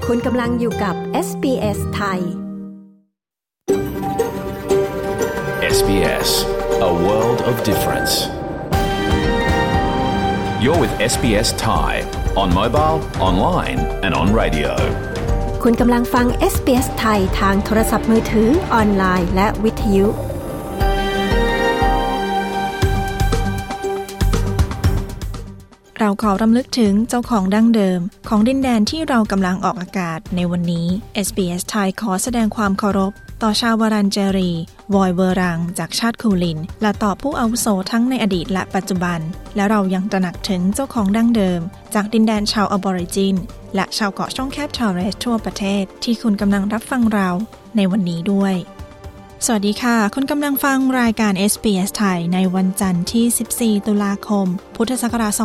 คุณกำลังอยู่กับ SBS ไทย SBS A world of difference. You're with SBS Thai on mobile, online and on radio. คุณกำลังฟัง SBS ไทยทางโทรศัพท์มือถือออนไลน์และวิทยุเราขอรำลึกถึงเจ้าของดั้งเดิมของดินแดนที่เรากำลังออกอากาศในวันนี้ SBS ไทยขอแสดงความเคารพต่อชาววารันเจรีวอยเวอรังจากชาติคูลินและต่อผู้อาวุโสทั้งในอดีตและปัจจุบันและเรายังตระหนักถึงเจ้าของดั้งเดิมจากดินแดนชาวอบอริจินและชาวเกาะช่องแคบทอร์เรสทั่วประเทศที่คุณกำลังรับฟังเราในวันนี้ด้วยสวัสดีค่ะคุณกำลังฟังรายการ SBS ไทยในวันจันทร์ที่14ตุลาคมพุทธศักราช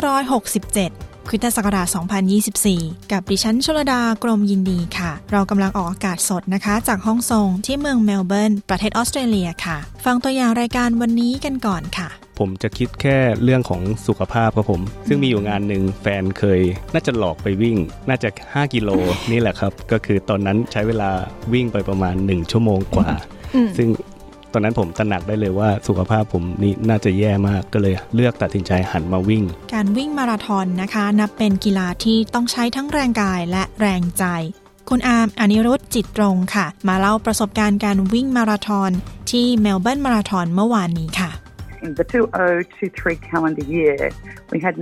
2567คริสตศักราช2024กับดิฉันชลดากรมยินดีค่ะเรากำลังออกอากาศสดนะคะจากห้องส่งที่เมืองเมลเบิร์นประเทศออสเตรเลียค่ะฟังตัวอย่างรายการวันนี้กันก่อนค่ะผมจะคิดแค่เรื่องของสุขภาพครับผมซึ่งมีอยู่งานหนึ่งแฟนเคยน่าจะหลอกไปวิ่งน่าจะ5กิโลนี่แหละครับก็คือตอนนั้นใช้เวลาวิ่งไปประมาณ1ชั่วโมงกว่าซึ่งตอนนั้นผมตระหนักได้เลยว่าสุขภาพผมนี่น่าจะแย่มากก็เลยเลือกตัดสินใจหันมาวิ่งการวิ่งมาราธอนนะคะนับเป็นกีฬาที่ต้องใช้ทั้งแรงกายและแรงใจคุณอาร์มอนิรุตจิตตรงค่ะมาเล่าประสบการณ์การวิ่งมาราธอนที่เมลเบิร์นมาราธอนเมื่อวานนี้ค่ะ In the 2023 calendar year, we had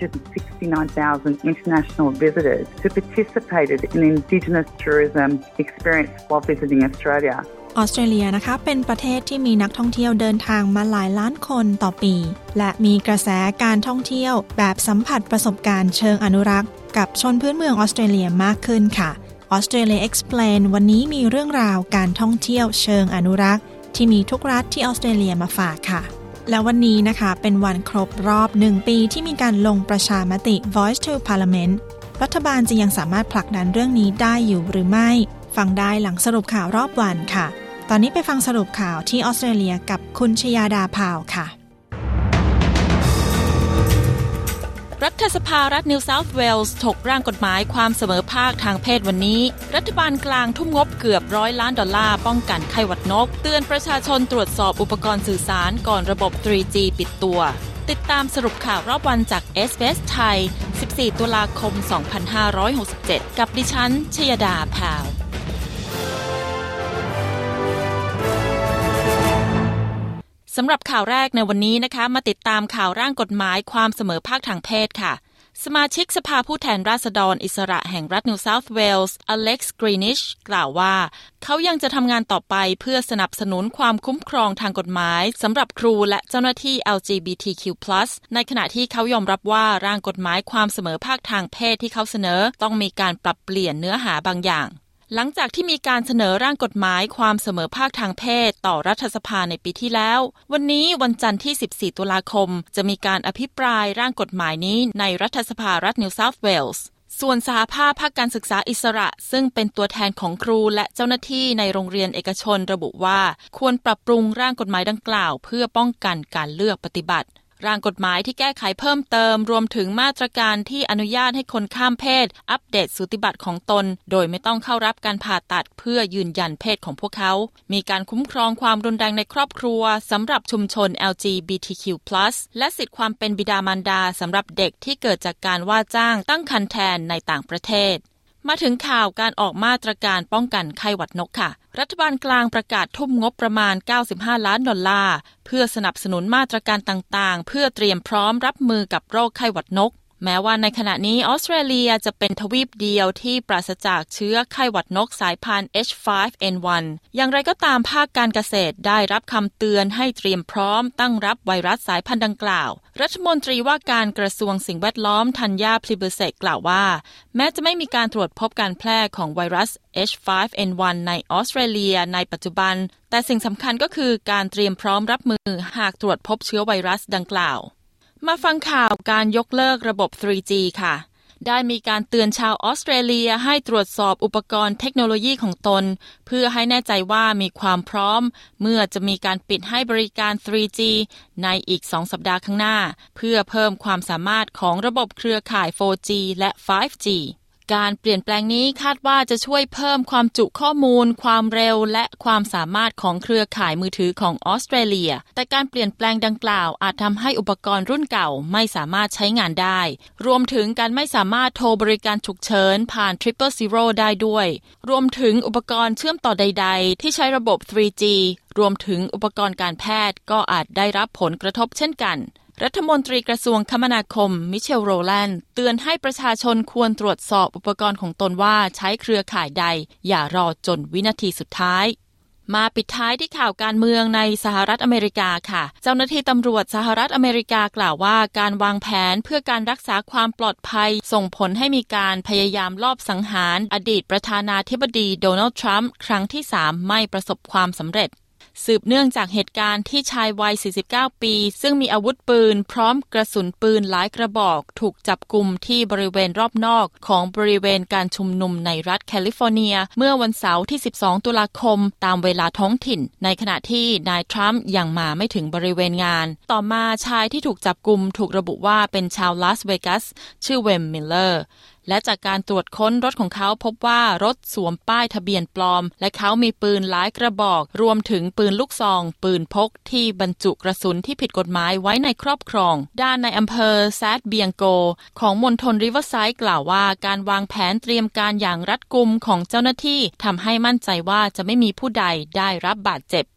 969,000 international visitors who participated in Indigenous tourism experience while visiting Australia. ออสเตรเลียนะคะเป็นประเทศที่มีนักท่องเที่ยวเดินทางมาหลายล้านคนต่อปีและมีกระแสการท่องเที่ยวแบบสัมผัสประสบการณ์เชิงอนุรักษ์กับชนพื้นเมืองออสเตรเลียมากขึ้นค่ะ Australia Explain วันนี้มีเรื่องราวการท่องเที่ยวเชิงอนุรักษ์ที่มีทุกรัฐที่ออสเตรเลียมาฝากค่ะและวันนี้นะคะเป็นวันครบรอบ1ปีที่มีการลงประชามติ Voice to Parliament รัฐบาลจะยังสามารถผลักดันเรื่องนี้ได้อยู่หรือไม่ฟังได้หลังสรุปข่าวรอบวันค่ะตอนนี้ไปฟังสรุปข่าวที่ออสเตรเลียกับคุณชยาดาพาวค่ะรัฐสภารัฐนิวเซาท์เวลส์ถกร่างกฎหมายความเสมอภาคทางเพศวันนี้รัฐบาลกลางทุ่มงบเกือบ$100 ล้านป้องกันไข้หวัดนกเตือนประชาชนตรวจสอบอุปกรณ์สื่อสารก่อนระบบ 3G ปิดตัวติดตามสรุปข่าวรอบวันจาก SBS ไทย14ตุลาคม2567กับดิฉันชยดาพาวสำหรับข่าวแรกในวันนี้นะคะมาติดตามข่าวร่างกฎหมายความเสมอภาคทางเพศค่ะสมาชิกสภาผู้แทนราษฎรอิสระแห่งรัฐนิวเซาท์เวลส์อเล็กซ์กรีนิชกล่าวว่าเขายังจะทำงานต่อไปเพื่อสนับสนุนความคุ้มครองทางกฎหมายสำหรับครูและเจ้าหน้าที่ LGBTQ+ ในขณะที่เขายอมรับว่าร่างกฎหมายความเสมอภาคทางเพศที่เขาเสนอต้องมีการปรับเปลี่ยนเนื้อหาบางอย่างหลังจากที่มีการเสนอร่างกฎหมายความเสมอภาคทางเพศต่อรัฐสภาในปีที่แล้ววันนี้วันจันทร์ที่14ตุลาคมจะมีการอภิปรายร่างกฎหมายนี้ในรัฐสภารัฐนิวเซาท์เวลส์ส่วนสหภาพภาคการศึกษาอิสระซึ่งเป็นตัวแทนของครูและเจ้าหน้าที่ในโรงเรียนเอกชนระบุว่าควรปรับปรุงร่างกฎหมายดังกล่าวเพื่อป้องกันการเลือกปฏิบัติร่างกฎหมายที่แก้ไขเพิ่มเติมรวมถึงมาตรการที่อนุญาตให้คนข้ามเพศอัปเดตสูติบัตรของตนโดยไม่ต้องเข้ารับการผ่าตัดเพื่อยืนยันเพศของพวกเขามีการคุ้มครองความรุนแรงในครอบครัวสำหรับชุมชน LGBTQ+ และสิทธิความเป็นบิดามารดาสำหรับเด็กที่เกิดจากการว่าจ้างตั้งครรภ์แทนในต่างประเทศมาถึงข่าวการออกมาตรการป้องกันไข้หวัดนกค่ะรัฐบาลกลางประกาศทุ่มงบประมาณ$95 ล้านเพื่อสนับสนุนมาตรการต่างๆเพื่อเตรียมพร้อมรับมือกับโรคไข้หวัดนกแม้ว่าในขณะนี้ออสเตรเลียจะเป็นทวีปเดียวที่ปราศจากเชื้อไข้หวัดนกสายพันธุ์ H5N1 อย่างไรก็ตามภาคการเกษตรได้รับคำเตือนให้เตรียมพร้อมตั้งรับไวรัสสายพันธุ์ดังกล่าวรัฐมนตรีว่าการกระทรวงสิ่งแวดล้อมธัญญาพลิเบเซกกล่าวว่าแม้จะไม่มีการตรวจพบการแพร่ของไวรัส H5N1 ในออสเตรเลียในปัจจุบันแต่สิ่งสำคัญก็คือการเตรียมพร้อมรับมือหากตรวจพบเชื้อไวรัสดังกล่าวมาฟังข่าวการยกเลิกระบบ 3G ค่ะได้มีการเตือนชาวออสเตรเลียให้ตรวจสอบอุปกรณ์เทคโนโลยีของตนเพื่อให้แน่ใจว่ามีความพร้อมเมื่อจะมีการปิดให้บริการ 3G ในอีก2สัปดาห์ข้างหน้าเพื่อเพิ่มความสามารถของระบบเครือข่าย 4G และ 5G การเปลี่ยนแปลงนี้คาดว่าจะช่วยเพิ่มความจุข้อมูลความเร็วและความสามารถของเครือข่ายมือถือของออสเตรเลียแต่การเปลี่ยนแปลงดังกล่าวอาจทำให้อุปกรณ์รุ่นเก่าไม่สามารถใช้งานได้รวมถึงการไม่สามารถโทรบริการฉุกเฉินผ่าน 000 ได้ด้วยรวมถึงอุปกรณ์เชื่อมต่อใดๆที่ใช้ระบบ 3G รวมถึงอุปกรณ์การแพทย์ก็อาจได้รับผลกระทบเช่นกันรัฐมนตรีกระทรวงคมนาคมมิเชลโรแลนด์เตือนให้ประชาชนควรตรวจสอบอุปกรณ์ของตนว่าใช้เครือข่ายใดอย่ารอจนวินาทีสุดท้ายมาปิดท้ายที่ข่าวการเมืองในสหรัฐอเมริกาค่ะเจ้าหน้าที่ตำรวจสหรัฐอเมริกากล่าวว่าการวางแผนเพื่อการรักษาความปลอดภัยส่งผลให้มีการพยายามลอบสังหารอดีตประธานาธิบดีโดนัลด์ทรัมป์ครั้งที่ 3ไม่ประสบความสำเร็จสืบเนื่องจากเหตุการณ์ที่ชายวัย 49 ปีซึ่งมีอาวุธปืนพร้อมกระสุนปืนหลายกระบอกถูกจับกุมที่บริเวณรอบนอกของบริเวณการชุมนุมในรัฐแคลิฟอร์เนียเมื่อวันเสาร์ที่ 12 ตุลาคมตามเวลาท้องถิ่นในขณะที่นายทรัมป์ยังมาไม่ถึงบริเวณงานต่อมาชายที่ถูกจับกุมถูกระบุว่าเป็นชาวลาสเวกัสชื่อเวมมิลเลอร์และจากการตรวจค้นรถของเขาพบว่ารถสวมป้ายทะเบียนปลอมและเขามีปืนหลายกระบอกรวมถึงปืนลูกซองปืนพกที่บรรจุกระสุนที่ผิดกฎหมายไว้ในครอบครองด้านในอำเภอแซดเบียงโกของมณฑลริเวอร์ไซด์กล่าวว่าการวางแผนเตรียมการอย่างรัดกุมของเจ้าหน้าที่ทำให้มั่นใจว่าจะไม่มีผู้ใดได้รับบาดเจ็บ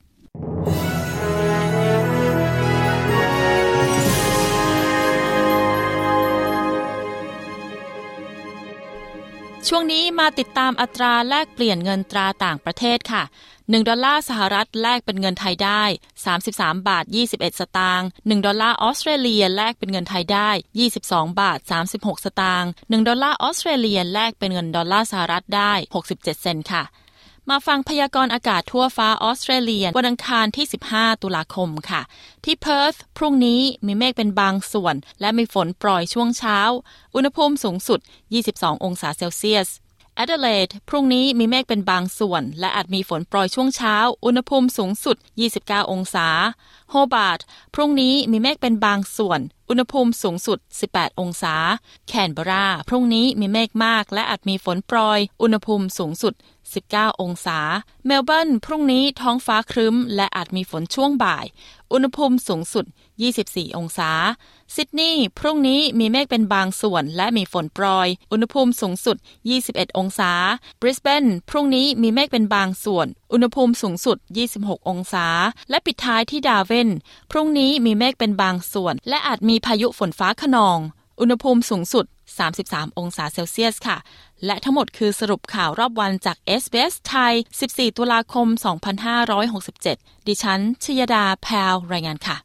ช่วงนี้มาติดตามอัตราแลกเปลี่ยนเงินตราต่างประเทศค่ะ1ดอลลาร์สหรัฐแลกเป็นเงินไทยได้33บาท21สตางค์1ดอลลาร์ออสเตรเลียแลกเป็นเงินไทยได้22บาท36สตางค์1ดอลลาร์ออสเตรเลียแลกเป็นเงินดอลลาร์สหรัฐได้67เซนต์ค่ะมาฟังพยากรณ์อากาศทั่วฟ้าออสเตรเลียวันอังคารที่15ตุลาคมค่ะที่เพิร์ธพรุ่งนี้มีเมฆเป็นบางส่วนและมีฝนโปรยช่วงเช้าอุณหภูมิสูงสุด22องศาเซลเซียสแอดิเลดพรุ่งนี้มีเมฆเป็นบางส่วนและอาจมีฝนโปรยช่วงเช้าอุณหภูมิสูงสุด29องศาโฮบาร์ตพรุ่งนี้มีเมฆเป็นบางส่วนอุณหภูมิสูงสุด18องศาแคนเบอราพรุ่งนี้มีเมฆมากและอาจมีฝนโปรยอุณหภูมิสูงสุด19องศาเมลเบิร์นพรุ่งนี้ท้องฟ้าครึ้มและอาจมีฝนช่วงบ่ายอุณหภูมิสูงสุด24องศาซิดนีย์พรุ่งนี้มีเมฆเป็นบางส่วนและมีฝนโปรยอุณหภูมิสูงสุด21องศาบริสเบนพรุ่งนี้มีเมฆเป็นบางส่วนอุณหภูมิสูงสุด26องศาและปิดท้ายที่ดาร์วินพรุ่งนี้มีเมฆเป็นบางส่วนและอาจมีพายุฝนฟ้าคะนองอุณหภูมิสูงสุด33องศาเซลเซียสค่ะและทั้งหมดคือสรุปข่าวรอบวันจาก SBS ไทย14ตุลาคม2567ดิฉันชยดาแพรวรายงานค่ะ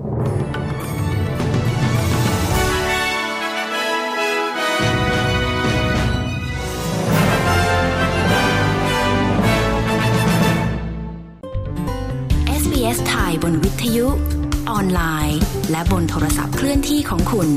SBS ไทยบนวิทยุออนไลน์และบนโทรศัพท์เคลื่อนที่ของคุณ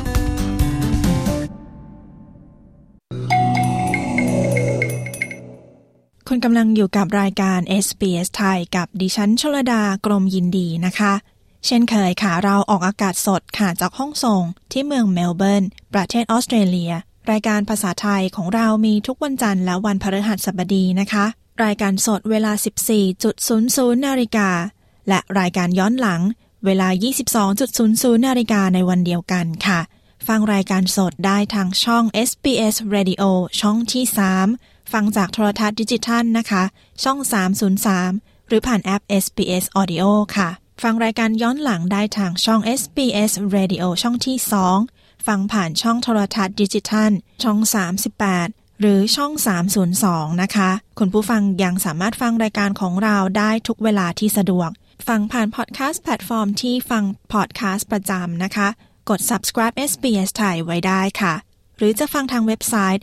คุณกำลังอยู่กับรายการ SBS ไทยกับดิฉันชลดากรมยินดีนะคะเช่นเคยค่ะเราออกอากาศสดค่ะจากห้องส่งที่เมืองเมลเบิร์นประเทศออสเตรเลียรายการภาษาไทยของเรามีทุกวันจันทร์และวันพฤหัสบดีนะคะรายการสดเวลา 14.00 น.และรายการย้อนหลังเวลา 22.00 น.ในวันเดียวกันค่ะฟังรายการสดได้ทางช่อง SBS Radio ช่องที่3ฟังจากโทรทัศน์ดิจิทัลนะคะช่อง303หรือผ่านแอป SBS Audio ค่ะฟังรายการย้อนหลังได้ทางช่อง SBS Radio ช่องที่2ฟังผ่านช่องโทรทัศน์ดิจิทัลช่อง38หรือช่อง302นะคะคุณผู้ฟังยังสามารถฟังรายการของเราได้ทุกเวลาที่สะดวกฟังผ่านพอดแคสต์แพลตฟอร์มที่ฟังพอดแคสต์ประจำนะคะกด subscribe SBS ไทยไว้ได้ค่ะหรือจะฟังทางเว็บไซต์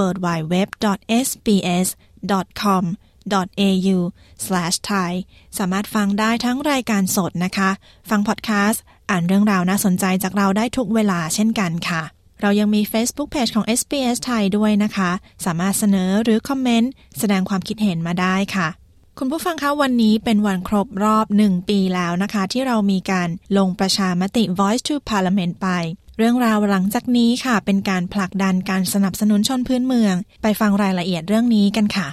worldwideweb.sbs.com.au/thai สามารถฟังได้ทั้งรายการสดนะคะฟังพอดแคสต์อ่านเรื่องราวน่าสนใจจากเราได้ทุกเวลาเช่นกันค่ะเรายังมี Facebook Page ของ SBS ไทยด้วยนะคะสามารถเสนอหรือคอมเมนต์แสดงความคิดเห็นมาได้ค่ะคุณผู้ฟังคะวันนี้เป็นวันครบรอบ1ปีแล้วนะคะที่เรามีการลงประชามติ Voice to Parliament ไปเรื่องราวหลังจากนี้ค่ะเป็นการผลักดันการสนับสนุนชนพื้นเมืองไปฟังรายละเอียดเรื่องนี้กันค่ะ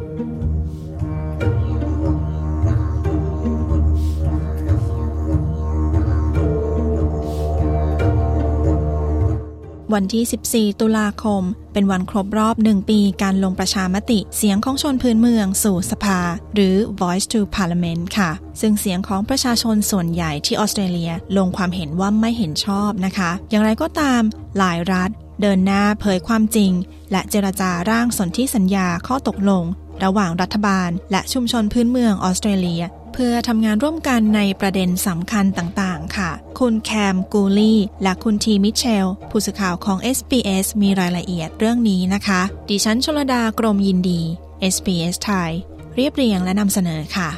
วันที่ 14 ตุลาคมเป็นวันครบรอบ1 ปีการลงประชามติเสียงของชนพื้นเมืองสู่สภาหรือ Voice to Parliament ค่ะซึ่งเสียงของประชาชนส่วนใหญ่ที่ออสเตรเลียลงความเห็นว่าไม่เห็นชอบนะคะอย่างไรก็ตามหลายรัฐเดินหน้าเผยความจริงและเจรจาร่างสนธิสัญญาข้อตกลงระหว่างรัฐบาลและชุมชนพื้นเมืองออสเตรเลียเพื่อทำงานร่วมกันในประเด็นสำคัญต่างๆค่ะคุณแคมกูลี่และคุณทีมิเชลผู้สื่อข่าวของ SBS มีรายละเอียดเรื่องนี้นะคะดิฉันชลดากรมยินดี SBS ไทยเรียบเรียงและนำเสนอค่ะ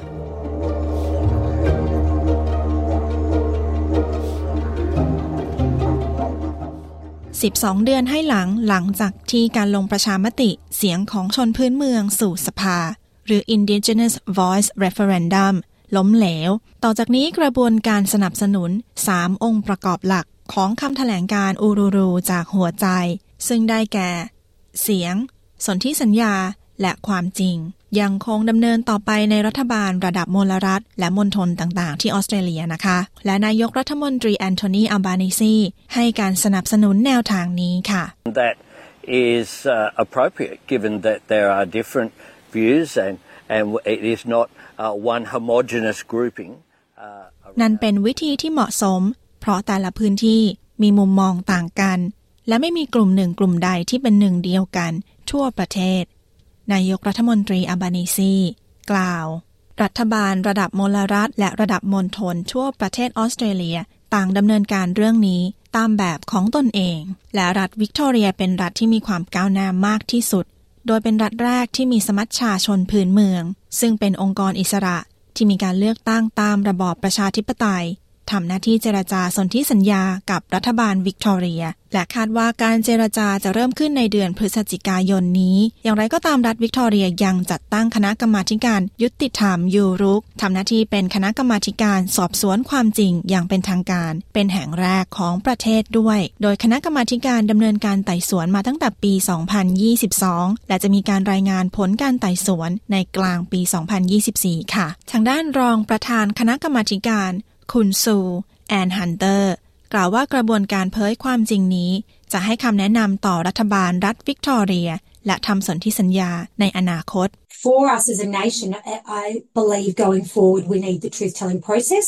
12 เดือนให้หลังจากที่การลงประชามติเสียงของชนพื้นเมืองสู่สภาหรือ Indigenous Voice Referendum ล้มเหลวต่อจากนี้กระบวนการสนับสนุน3องค์ประกอบหลักของคำแถลงการอูรูรูจากหัวใจซึ่งได้แก่เสียงสนธิสัญญาและความจริงยังคงดำเนินต่อไปในรัฐบาลระดับมลรัฐและมณฑลต่างๆที่ออสเตรเลียนะคะและนายกรัฐมนตรีแอนโทนีอัลบานีซีให้การสนับสนุนแนวทางนี้ค่ะ That is appropriate given that there are different views and it is not one homogeneous grouping นั่นเป็นวิธีที่เหมาะสมเพราะแต่ละพื้นที่มีมุมมองต่างกันและไม่มีกลุ่มหนึ่งกลุ่มใดที่เป็นหนึ่งเดียวกันทั่วประเทศนายกรัฐมนตรีอัลบานีซีกล่าวรัฐบาลระดับมลรัฐและระดับมณฑลทั่วประเทศออสเตรเลียต่างดำเนินการเรื่องนี้ตามแบบของตนเองและรัฐวิกตอเรียเป็นรัฐที่มีความก้าวหน้ามากที่สุดโดยเป็นรัฐแรกที่มีสมัชชาชนพื้นเมืองซึ่งเป็นองค์กรอิสระที่มีการเลือกตั้งตามระบอบประชาธิปไตยทำหน้าที่เจรจาสนธิสัญญากับรัฐบาลวิกตอเรียและคาดว่าการเจรจาจะเริ่มขึ้นในเดือนพฤศจิกายนนี้อย่างไรก็ตามรัฐวิกตอเรียยังจัดตั้งคณะกรรมาธิการยุติธรรมยูรุกทำหน้าที่เป็นคณะกรรมาธิการสอบสวนความจริงอย่างเป็นทางการเป็นแห่งแรกของประเทศด้วยโดยคณะกรรมาธิการดำเนินการไต่สวนมาตั้งแต่ปี 2022 และจะมีการรายงานผลการไต่สวนในกลางปี 2024 ค่ะทางด้านรองประธานคณะกรรมาธิการคุณซูแอนฮันเตอร์กล่าวว่ากระบวนการเผยความจริงนี้จะให้คำแนะนำต่อรัฐบาลรัฐวิกตอเรียและทำสนธิสัญญาในอนาคต For us as a nation, I believe going forward we need the truth-telling process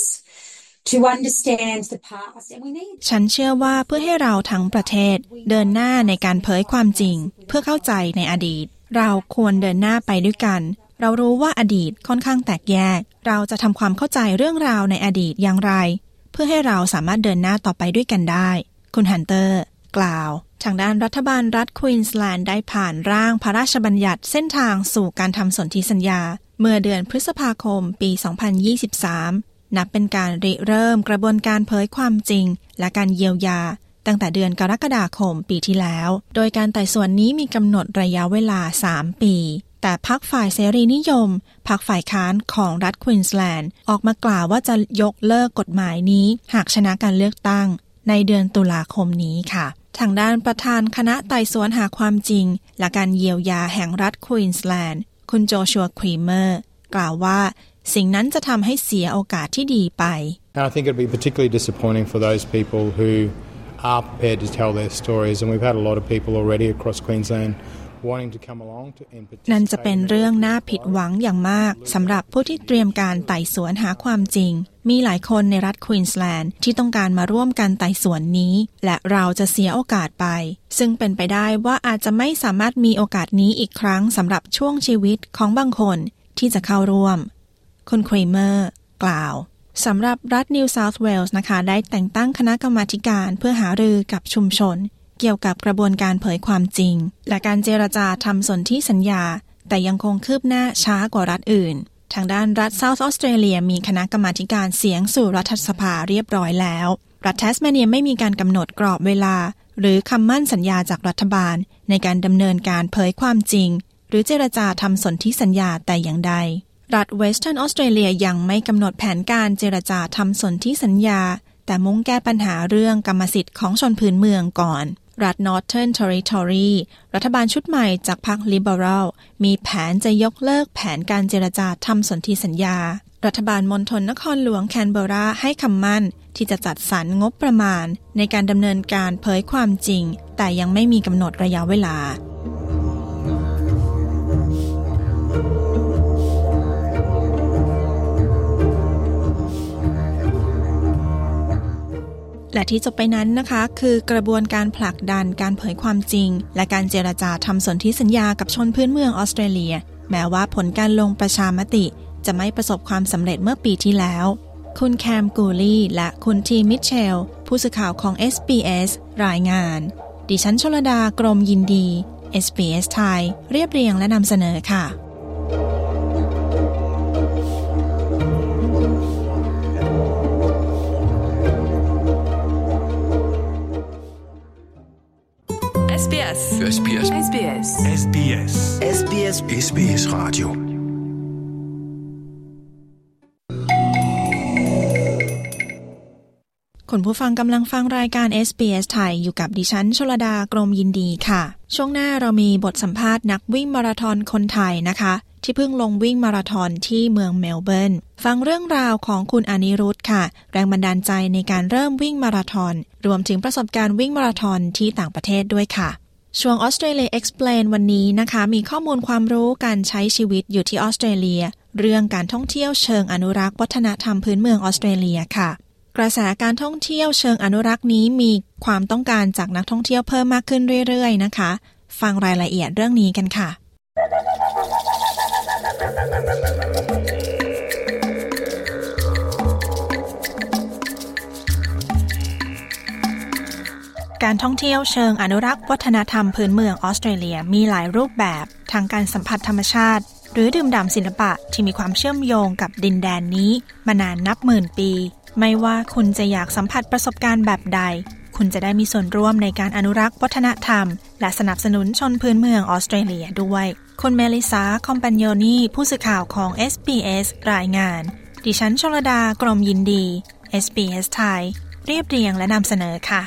to understand the past and we need ฉันเชื่อว่าเพื่อให้เราทั้งประเทศเดินหน้าในการเผยความจริงเพื่อเข้าใจในอดีตเราควรเดินหน้าไปด้วยกันเรารู้ว่าอดีตค่อนข้างแตกแยกเราจะทำความเข้าใจเรื่องราวในอดีตอย่างไรเพื่อให้เราสามารถเดินหน้าต่อไปด้วยกันได้คุณฮันเตอร์กล่าวทางด้านรัฐบาลรัฐควีนส์แลนด์ได้ผ่านร่างพระราชบัญญัติเส้นทางสู่การทำสนธิสัญญาเมื่อเดือนพฤษภาคมปี 2023 นับเป็นการริเริ่มกระบวนการเผยความจริงและการเยียวยาตั้งแต่เดือนกรกฎาคมปีที่แล้วโดยการไต่สวนนี้มีกำหนดระยะเวลา3 ปีแต่พรรคฝ่ายเสรีนิยมพรรคฝ่ายค้านของรัฐควีนส์แลนด์ออกมากล่าวว่าจะยกเลิกกฎหมายนี้หากชนะการเลือกตั้งในเดือนตุลาคมนี้ค่ะทางด้านประธานคณะไต่สวนหาความจริงและการเยียวยาแห่งรัฐควีนส์แลนด์คุณโจชัวครีเมอร์กล่าวว่าสิ่งนั้นจะทำให้เสียโอกาสที่ดีไป I think it'd be particularly disappointing for those people who are prepared to tell their stories and we've had a lot of people already across Queenslandนั่นจะเป็นเรื่องน่าผิดหวังอย่างมากสำหรับผู้ที่เตรียมการไต่สวนหาความจริงมีหลายคนในรัฐควีนส์แลนด์ที่ต้องการมาร่วมกันไต่สวนนี้และเราจะเสียโอกาสไปซึ่งเป็นไปได้ว่าอาจจะไม่สามารถมีโอกาสนี้อีกครั้งสำหรับช่วงชีวิตของบางคนที่จะเข้าร่วมคุณครีเมอร์กล่าวสำหรับรัฐนิวเซาท์เวลส์นะคะได้แต่งตั้งคณะกรรมาธิการเพื่อหารือกับชุมชนเกี่ยวกับกระบวนการเผยความจริงและการเจรจาทำสนธิสัญญาแต่ยังคงคืบหน้าช้ากว่ารัฐอื่นทางด้านรัฐเซาท์ออสเตรเลียมีคณะกรรมาธิการเสียงสู่รัฐสภาเรียบร้อยแล้วรัฐแทสเมเนียไม่มีการกำหนดกรอบเวลาหรือคำมั่นสัญญาจากรัฐบาลในการดำเนินการเผยความจริงหรือเจรจาทำสนธิสัญญาแต่อย่างใดรัฐเวสเทิร์นออสเตรเลียยังไม่กำหนดแผนการเจรจาทำสนธิสัญญาแต่มุ่งแก้ปัญหาเรื่องกรรมสิทธิ์ของชนพื้นเมืองก่อนรัฐ Northern Territory รัฐบาลชุดใหม่จากพรรค Liberal มีแผนจะยกเลิกแผนการเจรจาทำสนธิสัญญารัฐบาลมณฑลนครหลวงแคนเบอร์ราให้คำมั่นที่จะจัดสรรงบประมาณในการดำเนินการเผยความจริงแต่ยังไม่มีกำหนดระยะเวลาและที่จบไปนั้นนะคะคือกระบวนการผลักดันการเผยความจริงและการเจรจาทำสนธิสัญญากับชนพื้นเมืองออสเตรเลียแม้ว่าผลการลงประชามติจะไม่ประสบความสำเร็จเมื่อปีที่แล้วคุณแคมกูลี่และคุณทีมิทเชลผู้สื่อข่าวของ SBS รายงานดิฉันชลดากรมยินดี SBS ไทยเรียบเรียงและนำเสนอค่ะ SBS SBS SBS SBS SBS SBS Radio คุณผู้ฟังกำลังฟังรายการ SBS ไทยอยู่กับดิฉันชลดากรมยินดีค่ะช่วงหน้าเรามีบทสัมภาษณ์นักวิ่งมาราธอนคนไทยนะคะที่เพิ่งลงวิ่งมาราธอนที่เมืองเมลเบิร์นฟังเรื่องราวของคุณอนิรุทธค่ะแรงบันดาลใจในการเริ่มวิ่งมาราธอนรวมถึงประสบการณ์วิ่งมาราธอนที่ต่างประเทศด้วยค่ะช่วง Australia Explain วันนี้นะคะมีข้อมูลความรู้การใช้ชีวิตอยู่ที่ออสเตรเลียเรื่องการท่องเที่ยวเชิงอนุรักษ์วัฒนธรรมพื้นเมืองออสเตรเลียค่ะกระแสการท่องเที่ยวเชิงอนุรักษ์นี้มีความต้องการจากนักท่องเที่ยวเพิ่มมากขึ้นเรื่อยๆนะคะฟังรายละเอียดเรื่องนี้กันค่ะการท่องเที่ยวเชิงอนุรักษ์วัฒนธรรมพื้นเมืองออสเตรเลียมีหลายรูปแบบทั้งการสัมผัสธรรมชาติหรือดื่มด่ำศิลปะที่มีความเชื่อมโยงกับดินแดนนี้มานานนับหมื่นปีไม่ว่าคุณจะอยากสัมผัสประสบการณ์แบบใดคุณจะได้มีส่วนร่วมในการอนุรักษ์วัฒนธรรมและสนับสนุนชนพื้นเมืองออสเตรเลียด้วยคุณเมลิซาคอมปันโยนีผู้สื่อข่าวของ SBS รายงานดิฉันชลดากรมยินดี SBS ไทยเรียบเรียงและนำเสนอค่ะ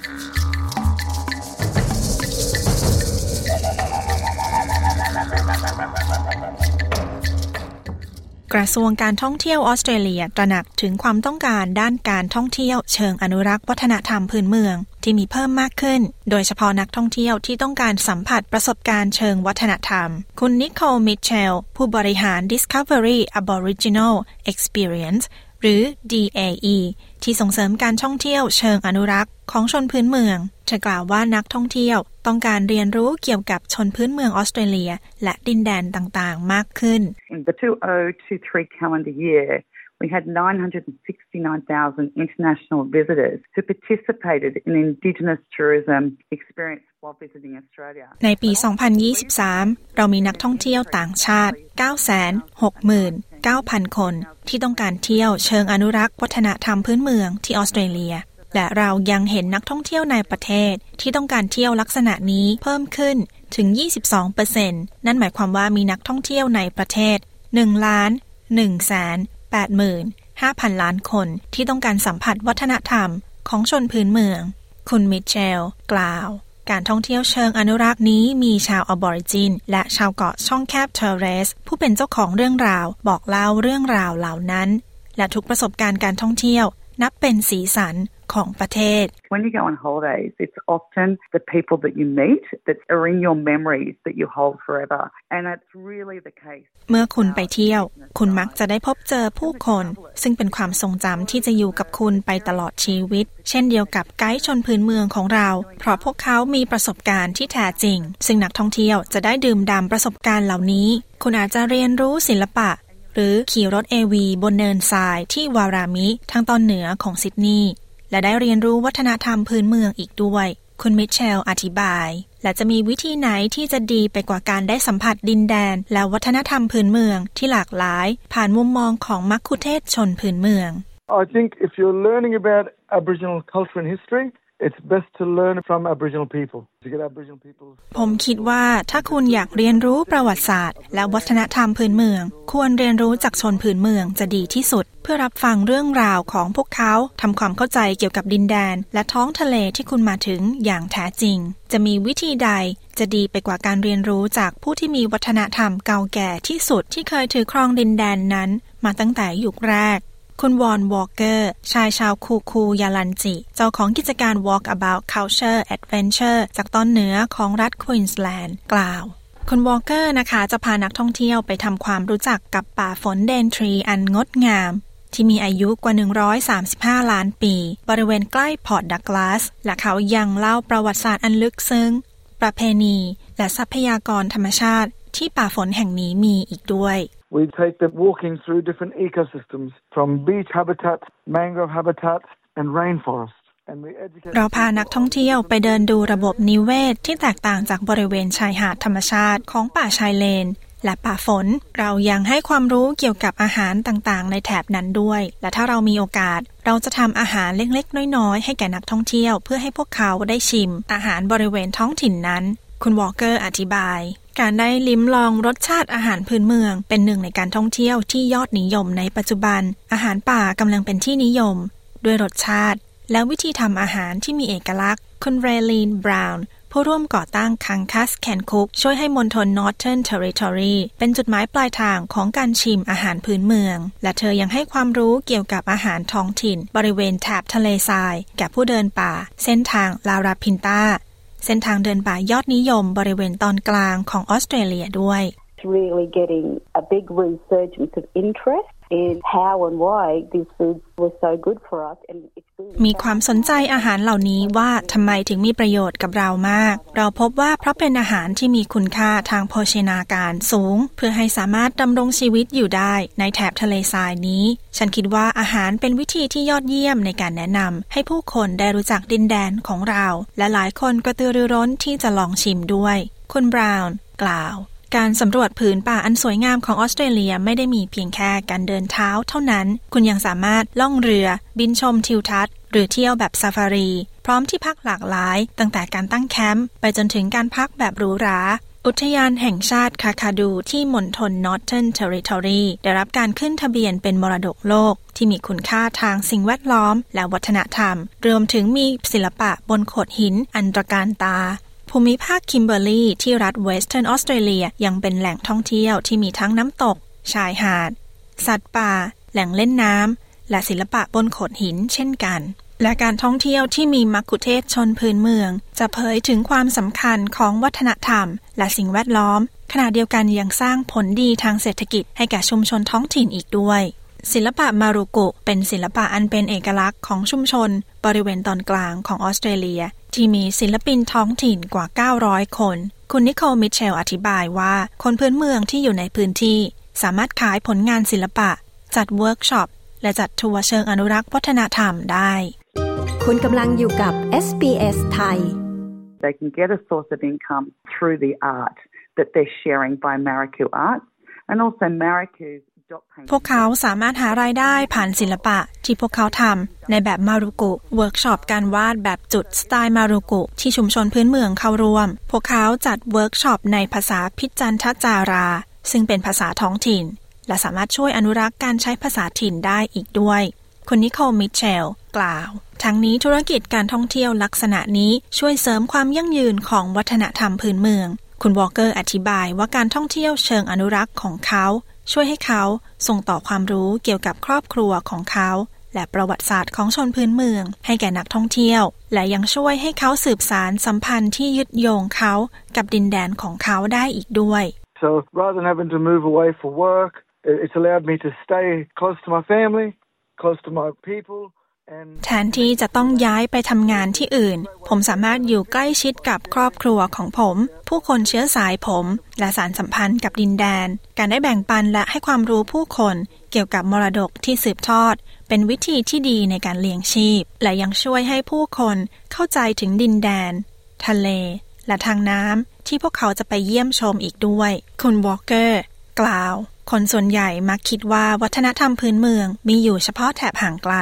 กระทรวงการท่องเที่ยวออสเตรเลียตระหนักถึงความต้องการด้านการท่องเที่ยวเชิงอนุรักษ์วัฒนธรรมพื้นเมืองที่มีเพิ่มมากขึ้นโดยเฉพาะนักท่องเที่ยวที่ต้องการสัมผัสประสบการณ์เชิงวัฒนธรรมคุณนิโคล มิทเชลผู้บริหาร Discovery Aboriginal Experience หรือ DAE ที่ส่งเสริมการท่องเที่ยวเชิงอนุรักษ์ของชนพื้นเมืองเธอกล่าวว่านักท่องเที่ยวต้องการเรียนรู้เกี่ยวกับชนพื้นเมืองออสเตรเลียและดินแดนต่างๆมากขึ้น In the 2023 calendar year, we had 969,000 international visitors who participated in Indigenous tourism experience while visiting Australia. ในปี 2023 เรามีนักท่องเที่ยวต่างชาติ 969,000 คนที่ต้องการเที่ยวเชิงอนุรักษ์วัฒนธรรมพื้นเมืองที่ออสเตรเลียและเรายังเห็นนักท่องเที่ยวในประเทศที่ต้องการเที่ยวลักษณะนี้เพิ่มขึ้นถึง 22% นั่นหมายความว่ามีนักท่องเที่ยวในประเทศ 1,185,000 ล้านคนที่ต้องการสัมผัสวัฒนธรรมของชนพื้นเมืองคุณมิเชลกล่าวการท่องเที่ยวเชิงอนุรักษ์นี้มีชาวอบอริจินและชาวเกาะช่องแคบเทอร์เรสผู้เป็นเจ้าของเรื่องราวบอกเล่าเรื่องราวเหล่านั้นและทุกประสบการณ์การท่องเที่ยวนับเป็นสีสันของประเทศ When you go on holidays, it's often the people that you meet that are in your memories that you hold forever. And that's really the case. เมื่อคุณไปเที่ยวคุณมักจะได้พบเจอผู้คนซึ่งเป็นความทรงจำที่จะอยู่กับคุณไปตลอดชีวิตเช่นเดียวกับไกด์ชนพื้นเมืองของเราเพราะพวกเขามีประสบการณ์ที่แท้จริงซึ่งนักท่องเที่ยวจะได้ดื่มด่ำประสบการณ์เหล่านี้คุณอาจจะเรียนรู้ศิลปะหรือขี่รถ AV บนเนินทรายที่วารามิทางตอนเหนือของซิดนีย์และได้เรียนรู้วัฒนธรรมพื้นเมืองอีกด้วยคุณมิเชลอธิบายและจะมีวิธีไหนที่จะดีไปกว่าการได้สัมผัสดินแดนและวัฒนธรรมพื้นเมืองที่หลากหลายผ่านมุมมองของมัคคุเทศก์ชนพื้นเมือง I think if you're learning about Aboriginal culture and history, It's best to learn from Aboriginal people. To get Aboriginal people. ผมคิดว่าถ้าคุณอยากเรียนรู้ประวัติศาสตร์และวัฒนธรรมพื้นเมืองควรเรียนรู้จากชนพื้นเมืองจะดีที่สุดเพื่อรับฟังเรื่องราวของพวกเขาทำความเข้าใจเกี่ยวกับดินแดนและท้องทะเลที่คุณมาถึงอย่างแท้จริงจะมีวิธีใดจะดีไปกว่าการเรียนรู้จากผู้ที่มีวัฒนธรรมเก่าแก่ที่สุดที่เคยถือครองดินแดนนั้นมาตั้งแต่ยุคแรกคุณวอนวอลเกอร์ชายชาวคูยาลันจิเจ้าของกิจการ Walk About Culture Adventure จากตอนเหนือของรัฐควีนส์แลนด์กล่าวคุณวอลเกอร์นะคะจะพานักท่องเที่ยวไปทำความรู้จักกับป่าฝนเดนทรีอันงดงามที่มีอายุกว่า135ล้านปีบริเวณใกล้พอร์ตดักลาสและเขายังเล่าประวัติศาสตร์อันลึกซึ้งประเพณีและทรัพยากรธรรมชาติที่ป่าฝนแห่งนี้มีอีกด้วย We take them walking through different ecosystems from beach habitat, mangrove habitat and rainforest. เราพานักท่องเที่ยวไปเดินดูระบบนิเวศที่แตกต่างจากบริเวณชายหาดธรรมชาติของป่าชายเลนและป่าฝนเรายังให้ความรู้เกี่ยวกับอาหารต่างๆในแถบนั้นด้วยและถ้าเรามีโอกาสเราจะทำอาหารเล็กๆน้อยๆให้แก่นักท่องเที่ยวเพื่อให้พวกเขาได้ชิมอาหารบริเวณท้องถิ่นนั้นคุณวอลเกอร์อธิบายการได้ลิ้มลองรสชาติอาหารพื้นเมืองเป็นหนึ่งในการท่องเที่ยวที่ยอดนิยมในปัจจุบันอาหารป่ากำลังเป็นที่นิยมด้วยรสชาติและวิธีทำอาหารที่มีเอกลักษณ์คุณเรลีนบราวน์ผู้ร่วมก่อตั้งคังคัสแคนคุกช่วยให้มณฑล Northern Territory เป็นจุดหมายปลายทางของการชิมอาหารพื้นเมืองและเธอยังให้ความรู้เกี่ยวกับอาหารท้องถิ่นบริเวณแถบทะเลทรายแก่ผู้เดินป่าเส้นทางลาราพินตาเส้นทางเดินป่ายอดนิยมบริเวณตอนกลางของออสเตรเลียด้วย Really getting a big resurgence of interest in how and why these foods were so good for us and it's really มีความสนใจอาหารเหล่านี้ว่าทำไมถึงมีประโยชน์กับเรามากเราพบว่าเพราะเป็นอาหารที่มีคุณค่าทางโภชนาการสูงเพื่อให้สามารถดำรงชีวิตอยู่ได้ในแถบทะเลทรายนี้ฉันคิดว่าอาหารเป็นวิธีที่ยอดเยี่ยมในการแนะนำให้ผู้คนได้รู้จักดินแดนของเราและหลายคนกระตือรือร้นที่จะลองชิมด้วยคุณบราวน์กล่าวการสำรวจผืนป่าอันสวยงามของออสเตรเลียไม่ได้มีเพียงแค่การเดินเท้าเท่านั้นคุณยังสามารถล่องเรือบินชมทิวทัศน์หรือเที่ยวแบบซาฟารีพร้อมที่พักหลากหลายตั้งแต่การตั้งแคมป์ไปจนถึงการพักแบบหรูหราอุทยานแห่งชาติคาคาดูที่มณฑล Northern Territory ได้รับการขึ้นทะเบียนเป็นมรดกโลกที่มีคุณค่าทางสิ่งแวดล้อมและวัฒนธรรมรวมถึงมีศิลปะบนโขดหินอันตระการตาภูมิภาคคิมเบอร์ลีที่รัฐเวสเทิร์นออสเตรเลียยังเป็นแหล่งท่องเที่ยวที่มีทั้งน้ำตกชายหาดสัตว์ป่าแหล่งเล่นน้ำและศิลปะบนโขดหินเช่นกันและการท่องเที่ยวที่มีมัคคุเทศก์ชนพื้นเมืองจะเผยถึงความสำคัญของวัฒนธรรมและสิ่งแวดล้อมขณะเดียวกันยังสร้างผลดีทางเศรษฐกิจให้แก่ชุมชนท้องถิ่นอีกด้วยศิลปะมารุกุเป็นศิลปะอันเป็นเอกลักษณ์ของชุมชนบริเวณตอนกลางของออสเตรเลียที่มีศิลปินท้องถิ่นกว่า900คนคุณนิโคลมิเชลอธิบายว่าคนพื้นเมืองที่อยู่ในพื้นที่สามารถขายผลงานศิลปะจัดเวิร์กช็อปและจัดทัวร์เชิงอนุรักษ์วัฒนธรรมได้คุณกำลังอยู่กับ SBS ไทย They can get a source of income through the art that they're sharing by Mariku Arts and also Mariku's พวกเขาสามารถหารายได้ผ่านศิลปะที่พวกเขาทำในแบบมารุกุเวิร์กช็อปการวาดแบบจุดสไตล์มารุกุที่ชุมชนพื้นเมืองเข้าร่วมพวกเขาจัดเวิร์กช็อปในภาษาพิจันทจาราซึ่งเป็นภาษาท้องถิ่นและสามารถช่วยอนุรักษ์การใช้ภาษาถิ่นได้อีกด้วยคุณนิโคลมิเชลกล่าวทั้งนี้ธุรกิจการท่องเที่ยวลักษณะนี้ช่วยเสริมความยั่งยืนของวัฒนธรรมพื้นเมืองคุณวอลเกอร์อธิบายว่าการท่องเที่ยวเชิงอนุรักษ์ของเขาช่วยให้เขาส่งต่อความรู้เกี่ยวกับครอบครัวของเขาและประวัติศาสตร์ของชนพื้นเมืองให้แก่นักท่องเที่ยวและยังช่วยให้เขาสืบสานสัมพันธ์ที่ยึดโยงเขากับดินแดนของเขาได้อีกด้วย So rather than having to move away for work, it's allowed me to stay close to my family, close to my people. แทนที่จะต้องย้ายไปทำงานที่อื่นผมสามารถอยู่ใกล้ชิดกับครอบครัวของผมผู้คนเชื้อสายผมและสานสัมพันธ์กับดินแดนการได้แบ่งปันและให้ความรู้ผู้คนเกี่ยวกับมรดกที่สืบทอดเป็นวิธีที่ดีในการเลี้ยงชีพและยังช่วยให้ผู้คนเข้าใจถึงดินแดนทะเลและทางน้ำที่พวกเขาจะไปเยี่ยมชมอีกด้วยคุณวอลเกอร์กล่าวคนส่วนใหญ่มักคิดว่าวัฒนธรรมพื้นเมืองมีอยู่เฉพาะแถบห่างไกลแถ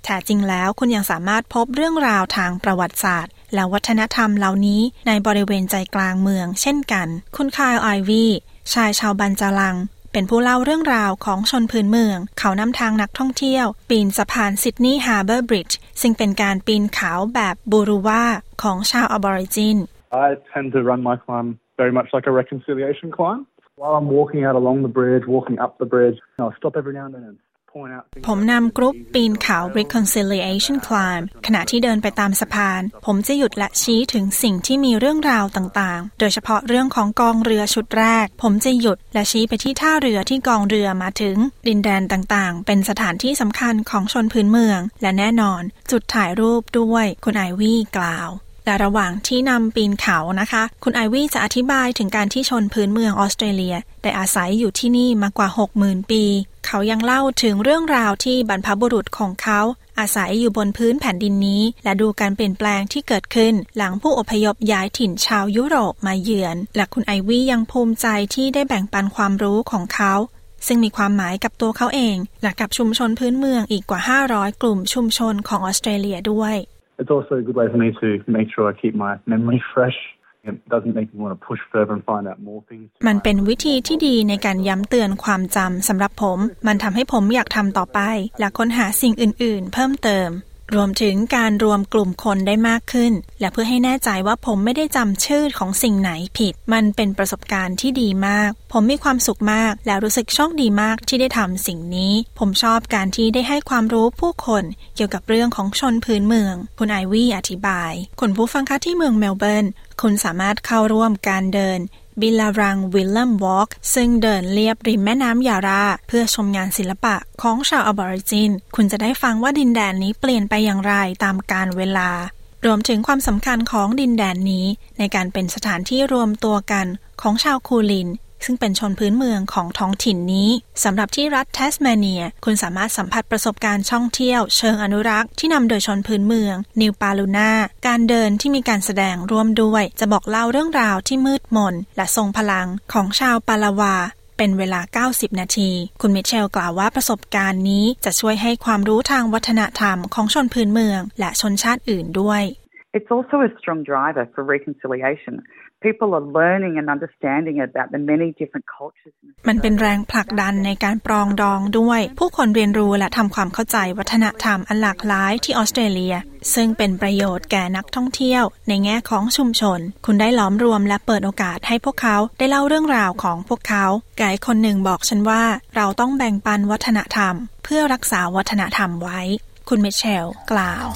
แท้จริงแล้วคุณยังสามารถพบเรื่องราวทางประวัติศาสตร์และวัฒนธรรมเหล่านี้ในบริเวณใจกลางเมืองเช่นกันคุณคายล์ ไอวีชายชาวบันจาลังเป็นผู้เล่าเรื่องราวของชนพื้นเมืองเขานำทางนักท่องเที่ยวปีนสะพานซิดนีย์ฮาร์เบอร์บริดจ์ซึ่งเป็นการปีนเขาแบบบูรูวาของชาวอบอริจิน I tend to run my climb very much like a reconciliation climb. While I'm walking out along the bridge, walking up the bridge, I'll stop every now and then and point out things. ผมนำกรุ๊ปปีนเขา Reconciliation Climb ขณะที่เดินไปตามสะพานผมจะหยุดและชี้ถึงสิ่งที่มีเรื่องราวต่างๆโดยเฉพาะเรื่องของกองเรือชุดแรกผมจะหยุดและชี้ไปที่ท่าเรือที่กองเรือมาถึงดินแดนต่างๆเป็นสถานที่สำคัญของชนพื้นเมืองและแน่นอนจุดถ่ายรูปด้วยคุณไอวี่กล่าวและระหว่างที่นำปีนเขานะคะคุณไอวี่จะอธิบายถึงการที่ชนพื้นเมืองออสเตรเลียได้อาศัยอยู่ที่นี่มากว่า 60,000 ปีเขายังเล่าถึงเรื่องราวที่บรรพบุรุษของเขาอาศัยอยู่บนพื้นแผ่นดินนี้และดูการเปลี่ยนแปลงที่เกิดขึ้นหลังผู้อพยพย้ายถิ่นชาวยุโรปมาเยือนและคุณไอวี่ยังภูมิใจที่ได้แบ่งปันความรู้ของเขาซึ่งมีความหมายกับตัวเขาเองและกับชุมชนพื้นเมืองอีกกว่า500กลุ่มชุมชนของออสเตรเลียด้วย It's also a good way for me to make sure I keep my memory fresh. It doesn't make me want to push further and find out more things. มันเป็นวิธีที่ดีในการย้ำเตือนความจำสำหรับผมมันทำให้ผมอยากทำต่อไปและค้นหาสิ่งอื่นๆเพิ่มเติมรวมถึงการรวมกลุ่มคนได้มากขึ้นและเพื่อให้แน่ใจว่าผมไม่ได้จำชื่อของสิ่งไหนผิดมันเป็นประสบการณ์ที่ดีมากผมมีความสุขมากและรู้สึกโชคดีมากที่ได้ทำสิ่งนี้ผมชอบการที่ได้ให้ความรู้ผู้คนเกี่ยวกับเรื่องของชนพื้นเมืองคุณไอวี่อธิบายคุณผู้ฟังคะที่เมืองเมลเบิร์นคุณสามารถเข้าร่วมการเดินบิลลารังวิลเลมวอล์กซึ่งเดินเลียบริมแม่น้ำยาราเพื่อชมงานศิลปะของชาวอบอริจินคุณจะได้ฟังว่าดินแดนนี้เปลี่ยนไปอย่างไรตามกาลเวลารวมถึงความสำคัญของดินแดนนี้ในการเป็นสถานที่รวมตัวกันของชาวคูลินซึ่งเป็นชนพื้นเมืองของท้องถิ่นนี้สำหรับที่รัฐแทสเมเนียคุณสามารถสัมผัสประสบการณ์ท่องเที่ยวเชิงอนุรักษ์ที่นำโดยชนพื้นเมืองนิวปาลูน่าการเดินที่มีการแสดงร่วมด้วยจะบอกเล่าเรื่องราวที่มืดมนและทรงพลังของชาวปาลาวาเป็นเวลา90นาทีคุณมิเชลกล่าวว่าประสบการณ์นี้จะช่วยให้ความรู้ทางวัฒนธรรมของชนพื้นเมืองและชนชาติอื่นด้วย It's also a strong driver for reconciliation.People are learning and understanding about the many different cultures. มันเป็นแรงผลักดันในการปรองดองด้วยผู้คนเรียนรู้และทำความเข้าใจวัฒนธรรมอันหลากหลายที่ออสเตรเลียซึ่งเป็นประโยชน์แก่นักท่องเที่ยวในแง่ของชุมชนคุณได้ล้อมรวมและเปิดโอกาสให้พวกเขาได้เล่าเรื่องราวของพวกเขาไกด์คนหนึ่งบอกฉันว่าเราต้องแบ่งปันวัฒนธรรมเพื่อรักษาวัฒนธรรมไว้คุณมิเชลกล่าว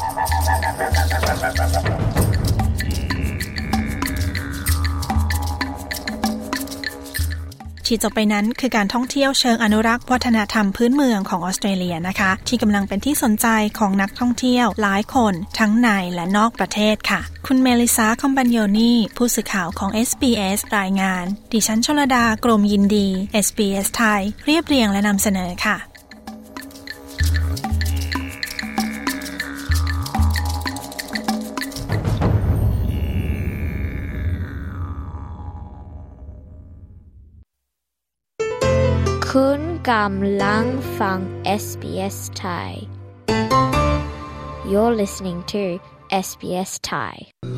ที่จบไปนั้นคือการท่องเที่ยวเชิงอนุรักษ์วัฒนธรรมพื้นเมืองของออสเตรเลียนะคะที่กำลังเป็นที่สนใจของนักท่องเที่ยวหลายคนทั้งในและนอกประเทศค่ะคุณเมลิซาคอมบันโยนีผู้สื่อข่าวของ SBS รายงานดิฉันชลดากรมยินดี SBS ไทยเรียบเรียงและนำเสนอค่ะคุณกำลังฟัง SBS Thai You're listening to SBS Thai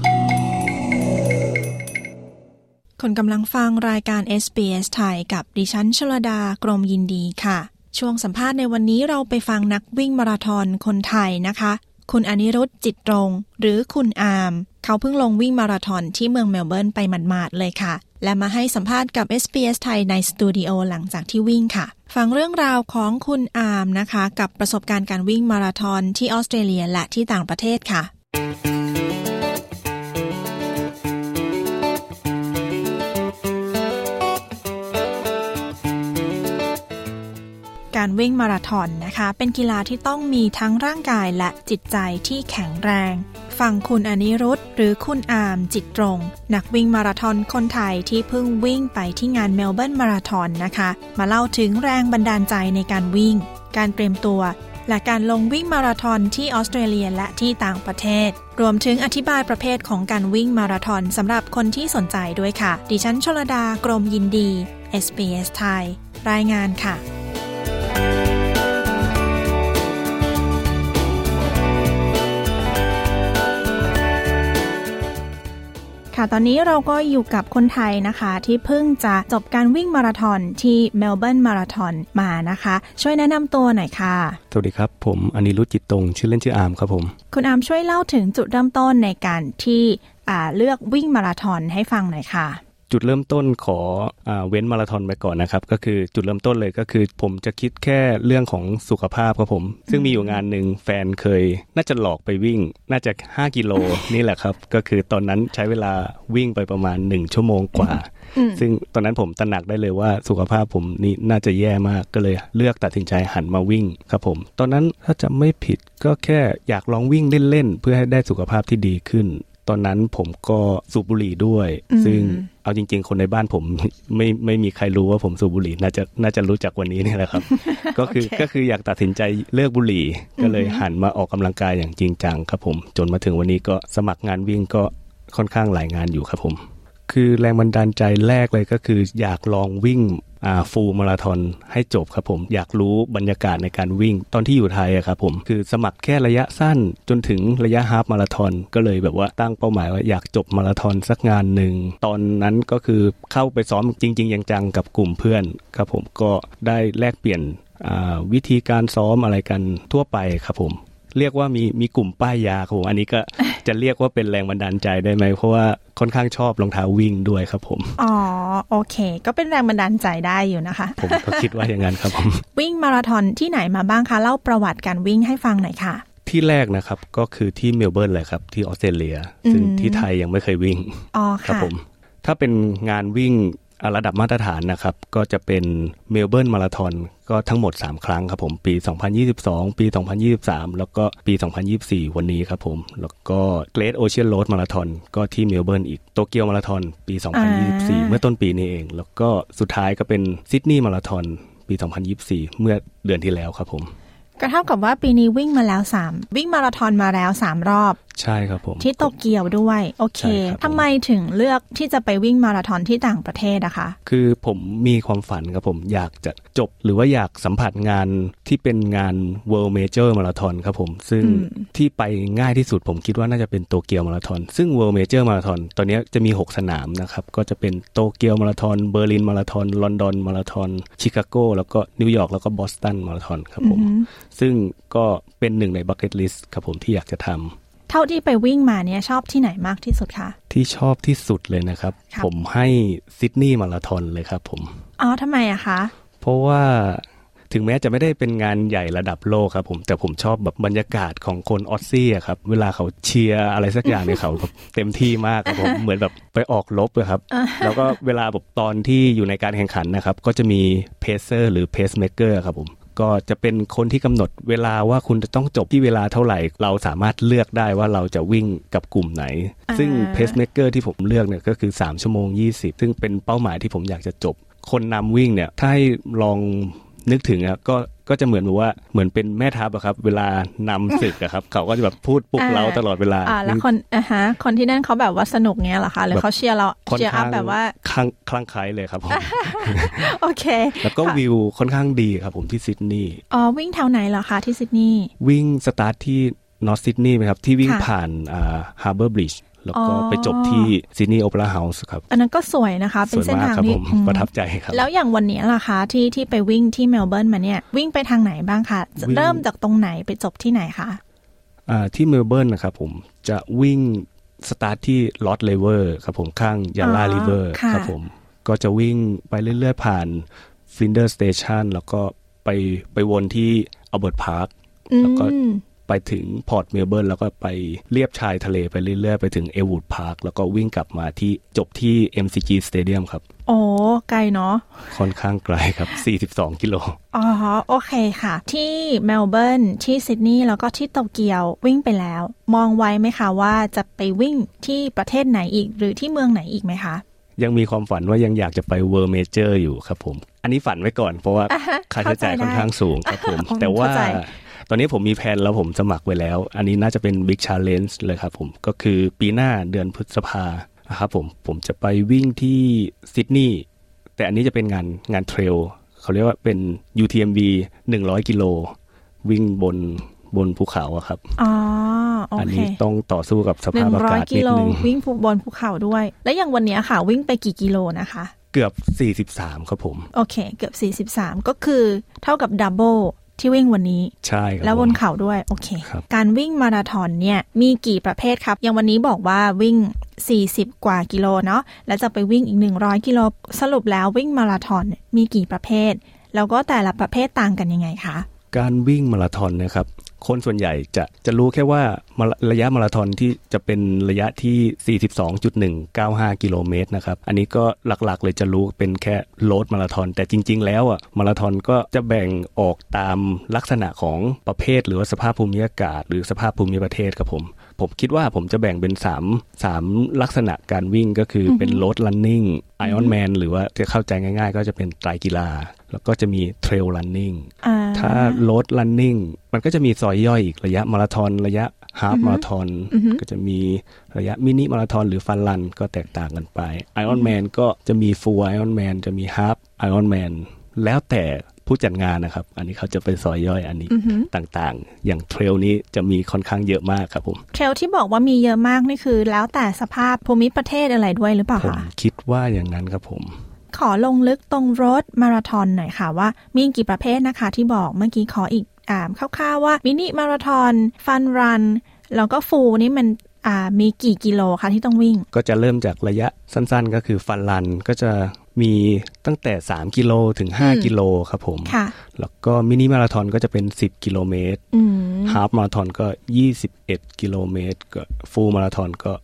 คุณกำลังฟังรายการ SBS Thai กับดิฉันชลดากรมยินดีค่ะช่วงสัมภาษณ์ในวันนี้เราไปฟังนักวิ่งมาราธอนคนไทยนะคะคุณอนิรุทธิ์จิตตรงหรือคุณอามเขาเพิ่งลงวิ่งมาราธอนที่เมืองเมลเบิร์นไปหมาดๆเลยค่ะและมาให้สัมภาษณ์กับ SBS ไทยในสตูดิโอหลังจากที่วิ่งค่ะฟังเรื่องราวของคุณอามนะคะกับประสบการณ์การวิ่งมาราธอนที่ออสเตรเลียและที่ต่างประเทศค่ะการวิ่งมาราธอนนะคะเป็นกีฬาที่ต้องมีทั้งร่างกายและจิตใจที่แข็งแรงฟังคุณอนิรุทธิ์หรือคุณอามจิตตรงนักวิ่งมาราธอนคนไทยที่เพิ่งวิ่งไปที่งานเมลเบิร์นมาราธอนนะคะมาเล่าถึงแรงบันดาลใจในการวิ่งการเตรียมตัวและการลงวิ่งมาราธอนที่ออสเตรเลียและที่ต่างประเทศรวมถึงอธิบายประเภทของการวิ่งมาราธอนสำหรับคนที่สนใจด้วยค่ะดิฉันชลดากรมยินดี SBS ไทยรายงานค่ะตอนนี้เราก็อยู่กับคนไทยนะคะที่เพิ่งจะจบการวิ่งมาราธอนที่เมลเบิร์นมาราธอนมานะคะช่วยแนะนำตัวหน่อยค่ะสวัสดีครับผมอนิรุทธจิตตรงชื่อเล่นชื่ออาร์มครับผมคุณอาร์มช่วยเล่าถึงจุดเริ่มต้นในการที่เลือกวิ่งมาราธอนให้ฟังหน่อยค่ะจุดเริ่มต้นขอเว้นมาราธอนไปก่อนนะครับก็คือจุดเริ่มต้นเลยก็คือผมจะคิดแค่เรื่องของสุขภาพครับผมซึ่งมีอยู่งานหนึ่งแฟนเคยน่าจะหลอกไปวิ่งน่าจะ5กิโล นี่แหละครับก็คือตอนนั้นใช้เวลาวิ่งไปประมาณ1ชั่วโมงกว่าซึ่งตอนนั้นผมตระหนักได้เลยว่าสุขภาพผมนี่น่าจะแย่มากก็เลยเลือกตัดสินใจหันมาวิ่งครับผมตอนนั้นถ้าจะไม่ผิดก็แค่อยากลองวิ่งเล่นๆเพื่อให้ได้สุขภาพที่ดีขึ้นตอนนั้นผมก็สูบบุหรี่ด้วยซึ่งเอาจริงๆคนในบ้านผมไม่มีใครรู้ว่าผมสูบบุหรี่น่าจะรู้จักวันนี้นี่แหละครับ ก็คืออยากตัดสินใจเลิกบุหรี่ก็เลยหันมาออกกำลังกายอย่างจริงจังครับผมจนมาถึงวันนี้ก็สมัครงานวิ่งก็ค่อนข้างหลายงานอยู่ครับผมคือแรงบันดาลใจแรกเลยก็คืออยากลองวิ่งฟูลมาราธอนให้จบครับผมอยากรู้บรรยากาศในการวิ่งตอนที่อยู่ไทยอะครับผมคือสมัครแค่ระยะสั้นจนถึงระยะฮาล์ฟมาราธอนก็เลยแบบว่าตั้งเป้าหมายว่าอยากจบมาราธอนสักงานหนึ่งตอนนั้นก็คือเข้าไปซ้อมจริงๆจังๆกับกลุ่มเพื่อนครับผมก็ได้แลกเปลี่ยนวิธีการซ้อมอะไรกันทั่วไปครับผมเรียกว่ามีกลุ่มป้ายยาครับผมอันนี้ก็จะเรียกว่าเป็นแรงบันดาลใจได้ไหมเพราะว่าค่อนข้างชอบรองเท้าวิ่งด้วยครับผมอ๋อโอเคก็เป็นแรงบันดาลใจได้อยู่นะคะผมก็คิดว่าอย่างนั้นครับผมวิ่งมาราธอนที่ไหนมาบ้างคะเล่าประวัติการวิ่งให้ฟังหน่อยค่ะที่แรกนะครับก็คือที่เมลเบิร์นเลยครับที่ออสเตรเลียซึ่งที่ไทยยังไม่เคยวิ่งครับผมถ้าเป็นงานวิ่งระดับมาตรฐานนะครับก็จะเป็นเมลเบิร์นมาราธอนก็ทั้งหมด3ครั้งครับผมปี2022ปี2023แล้วก็ปี2024วันนี้ครับผมแล้วก็เกรทโอเชียนโรดมาราธอนก็ที่เมลเบิร์นอีกโตเกียวมาราธอนปี2024เมื่อต้นปีนี้เองแล้วก็สุดท้ายก็เป็นซิดนีย์มาราธอนปี2024เมื่อเดือนที่แล้วครับผมก็เท่ากับว่าปีนี้วิ่งมาแล้ววิ่งมาราธอนมาแล้ว3รอบใช่ครับผมที่โตเกียวด้วยโอเคทำไมถึงเลือกที่จะไปวิ่งมาราธอนที่ต่างประเทศอะคะคือผมมีความฝันครับผมอยากจะจบหรือว่าอยากสัมผัสงานที่เป็นงาน World Major Marathon ครับผมซึ่งที่ไปง่ายที่สุดผมคิดว่าน่าจะเป็นโตเกียวมาราธอนซึ่ง World Major Marathon ตอนนี้จะมี6สนามนะครับก็จะเป็นโตเกียวมาราธอนเบอร์ลินมาราธอนลอนดอนมาราธอนชิคาโกแล้วก็นิวยอร์กแล้วก็บอสตันมาราธอนครับผมซึ่งก็เป็นหนึ่งในบัคเก็ตลิสต์ครับผมที่อยากจะทำเท่าที่ไปวิ่งมาเนี่ยชอบที่ไหนมากที่สุดคะที่ชอบที่สุดเลยนะครับผมให้ซิดนีย์มาราธอนเลยครับผมอ๋อทำไมอะคะเพราะว่าถึงแม้จะไม่ได้เป็นงานใหญ่ระดับโลกครับผมแต่ผมชอบแบบบรรยากาศของคนออสซี่อะครับเวลาเขาเชียร์อะไรสักอย่างเนี่ยเขาแบบเต็มที่มากครับผมเหมือนแบบไปออกรบเลยครับแล้วก็เวลาแบบตอนที่อยู่ในการแข่งขันนะครับก็จะมีเพเซอร์หรือเพสเมเกอร์ครับผมก็จะเป็นคนที่กำหนดเวลาว่าคุณจะต้องจบที่เวลาเท่าไหร่เราสามารถเลือกได้ว่าเราจะวิ่งกับกลุ่มไหนซึ่งเพสเมเกอร์ที่ผมเลือกเนี่ยก็คือ3ชั่วโมง20ซึ่งเป็นเป้าหมายที่ผมอยากจะจบคนนำวิ่งเนี่ยถ้าให้ลองนึกถึงอ่ะก็จะเหมือนแบบว่าเหมือนเป็นแม่ทัพอะครับเวลานำศึกอะครับเขาก็จะแบบพูดปลุกเราตลอดเวลาแล้วคนที่นั่นเขาแบบว่าสนุกเงี้ยเหรอคะหรือเขาเชียร์เราเชียร์อัพแบบว่าคลั่งไคล้เลยครับผมโอเคแล้วก็วิวค่อนข้างดีครับผมที่ซิดนีย์วิ่งแถวไหนเหรอคะที่ซิดนีย์วิ่งสตาร์ทที่นอร์ทซิดนีย์ไหมครับที่วิ่งผ่านฮาร์เบอร์บริดจ์แล้วก็ไปจบที่ซิดนีย์โอเปร่าเฮาส์ครับอันนั้นก็สวยนะคะเป็นเส้นทางที่ประทับใจครับแล้วอย่างวันนี้ล่ะคะที่ไปวิ่งที่เมลเบิร์นมาเนี่ยวิ่งไปทางไหนบ้างคะเริ่มจากตรงไหนไปจบที่ไหนคะที่เมลเบิร์นนะครับผมจะวิ่งสตาร์ทที่ลอตเลเวอร์ครับผมข้างยาลาริเวอร์ครับผมก็จะวิ่งไปเรื่อยๆผ่านฟินเดอร์สเตชันแล้วก็ไปวนที่อัลเบิร์ตพาร์คแล้วก็ไปถึงพอร์ตเมลเบิร์นแล้วก็ไปเลียบชายทะเลไปเรื่อยๆไปถึงเอวูดพาร์คแล้วก็วิ่งกลับมาที่จบที่ MCG Stadium ครับโอ้ไกลเนาะค่อนข้างไกลครับ42กิโลอ๋อโอเคค่ะที่เมลเบิร์นที่ซิดนีย์แล้วก็ที่โตเกียววิ่งไปแล้วมองไว้ไหมคะว่าจะไปวิ่งที่ประเทศไหนอีกหรือที่เมืองไหนอีกไหมคะยังมีความฝันว่ายังอยากจะไป World Major อยู่ครับผมอันนี้ฝันไว้ก่อนเพราะว่าค่าใช้จ่ายค่อนข้างสูงครับผมแต่ว่าตอนนี้ผมมีแผนแล้วผมสมัครไว้แล้วอันนี้น่าจะเป็น Big Challenge เลยครับผมก็คือปีหน้าเดือนพฤษภาครับผมจะไปวิ่งที่ซิดนีย์แต่อันนี้จะเป็นงานเทรลเขาเรียกว่าเป็น UTMB 100 กิโลวิ่งบนภูเขาอะครับอ๋อโออันนี้ต้องต่อสู้กับสภาพอากาศนิดนึง 100 กิโลวิ่งบนภูเขาด้วยและอย่างวันนี้ค่ะวิ่งไปกี่กิโลนะคะเกือบ43ครับผมโอเคเกือบ43ก็คือเท่ากับดับเบิลที่วิ่งวันนี้ใช่ครับแล้วบนเขาด้วยโอเคการวิ่งมาราธอนเนี่ยมีกี่ประเภทครับอย่างวันนี้บอกว่าวิ่ง40กว่ากิโลเนาะแล้วจะไปวิ่งอีก100กิโลสรุปแล้ววิ่งมาราธอนมีกี่ประเภทแล้วก็แต่ละประเภทต่างกันยังไงคะการวิ่งมาราธอนนะครับคนส่วนใหญ่จะรู้แค่ว่าระยะมาราธอนที่จะเป็นระยะที่ 42.195 กิโลเมตรนะครับอันนี้ก็หลักๆเลยจะรู้เป็นแค่โรดมาราธอนแต่จริงๆแล้วอ่ะมาราธอนก็จะแบ่งออกตามลักษณะของประเภทหรือว่าสภาพภูมิอากาศหรือสภาพภูมิประเทศครับผมคิดว่าผมจะแบ่งเป็น3ลักษณะการวิ่งก็คือเป็นโรดรันนิ่งไอออนแมนหรือว่าจะเข้าใจง่ายๆก็จะเป็นไตรกีฬาแล้วก็จะมีเทรลรันนิ่งถ้าโรดรันนิ่งมันก็จะมีซอยย่อยอีกระยะมาราธอนระยะฮาล์ฟมาราธอนก็จะมีระยะมินิมาราธอนหรือฟันรันก็แตกต่างกันไปไอออนแมนก็จะมีฟูลไอออนแมนจะมีฮาล์ฟไอออนแมนแล้วแต่ผู้จัดงานนะครับอันนี้เขาจะเป็นซอยย่อยอันนี้ต่างๆอย่างเทรลนี้จะมีค่อนข้างเยอะมากครับผมเทรลที่บอกว่ามีเยอะมากนี่คือแล้วแต่สภาพภูมิประเทศอะไรด้วยหรือเปล่าคะผมคิดว่าอย่างนั้นครับผมขอลงลึกตรงโรดมาราธอนหน่อยค่ะว่ามีกี่ประเภทนะคะที่บอกเมื่อกี้ขออีกคร่าวๆว่ามินิมาราธอนฟันรันแล้วก็ฟูลนี่มันมีกี่กิโลคะที่ต้องวิ่งก็จะเริ่มจากระยะสั้นๆก็คือฟันรันก็จะมีตั้งแต่3กิโลถึง5กิโลครับผมแล้วก็มินิมาราธอนก็จะเป็น10กิโลเมตรฮาล์ฟมาราธอนก็21กิโลเมตรก็ฟูลมาราธอนก็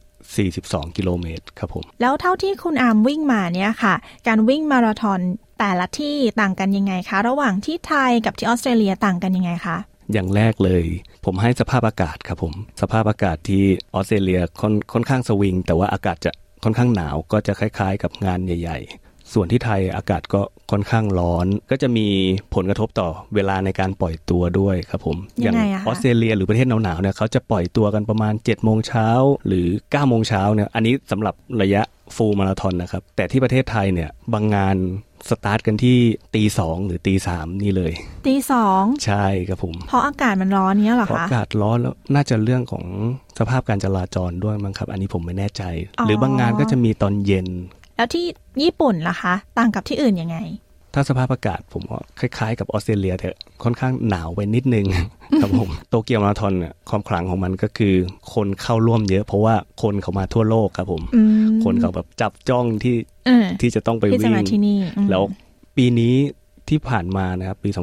42กิโลเมตรครับผมแล้วเท่าที่คุณอาร์มวิ่งมาเนี่ยค่ะการวิ่งมาราธอนแต่ละที่ต่างกันยังไงคะระหว่างที่ไทยกับที่ออสเตรเลียต่างกันยังไงคะอย่างแรกเลยผมให้สภาพอากาศครับผมสภาพอากาศที่ออสเตรเลียค่อนข้างสวิงแต่ว่าอากาศจะค่อนข้างหนาวก็จะคล้ายๆกับงานใหญ่ๆส่วนที่ไทยอากาศก็ค่อนข้างร้อนก็จะมีผลกระทบต่อเวลาในการปล่อยตัวด้วยครับผมอย่างออสเตรเลียหรือประเทศหนาวๆเนี่ยเขาจะปล่อยตัวกันประมาณ 7:00 น.หรือ 9:00 น.เนี่ยอันนี้สำหรับระยะฟูลมาราธอนนะครับแต่ที่ประเทศไทยเนี่ยบางงานสตาร์ทกันที่ 2:00 หรือ 3:00 นี่เลย 2:00 ใช่ครับผมเพราะอากาศมันร้อนเนี้ยเหรอคะเพราะอากาศร้อนแล้วน่าจะเรื่องของสภาพการจราจรด้วยมั้งครับอันนี้ผมไม่แน่ใจหรือบางงานก็จะมีตอนเย็นแล้วที่ญี่ปุ่นล่ะคะต่างกับที่อื่นยังไงถ้าสภาพอากาศผมว่าคล้ายๆกับออสเตรเลียแต่ค่อนข้างหนาวไปนิดนึง ครับผมโตเกียวมาราธอนเนี่ยความขลังของมันก็คือคนเข้าร่วมเยอะเพราะว่าคนเขามาทั่วโลกครับผมคนเขาแบบจับจ้องที่จะต้องไปวิ่งแล้วปีนี้ที่ผ่านมานะครับปี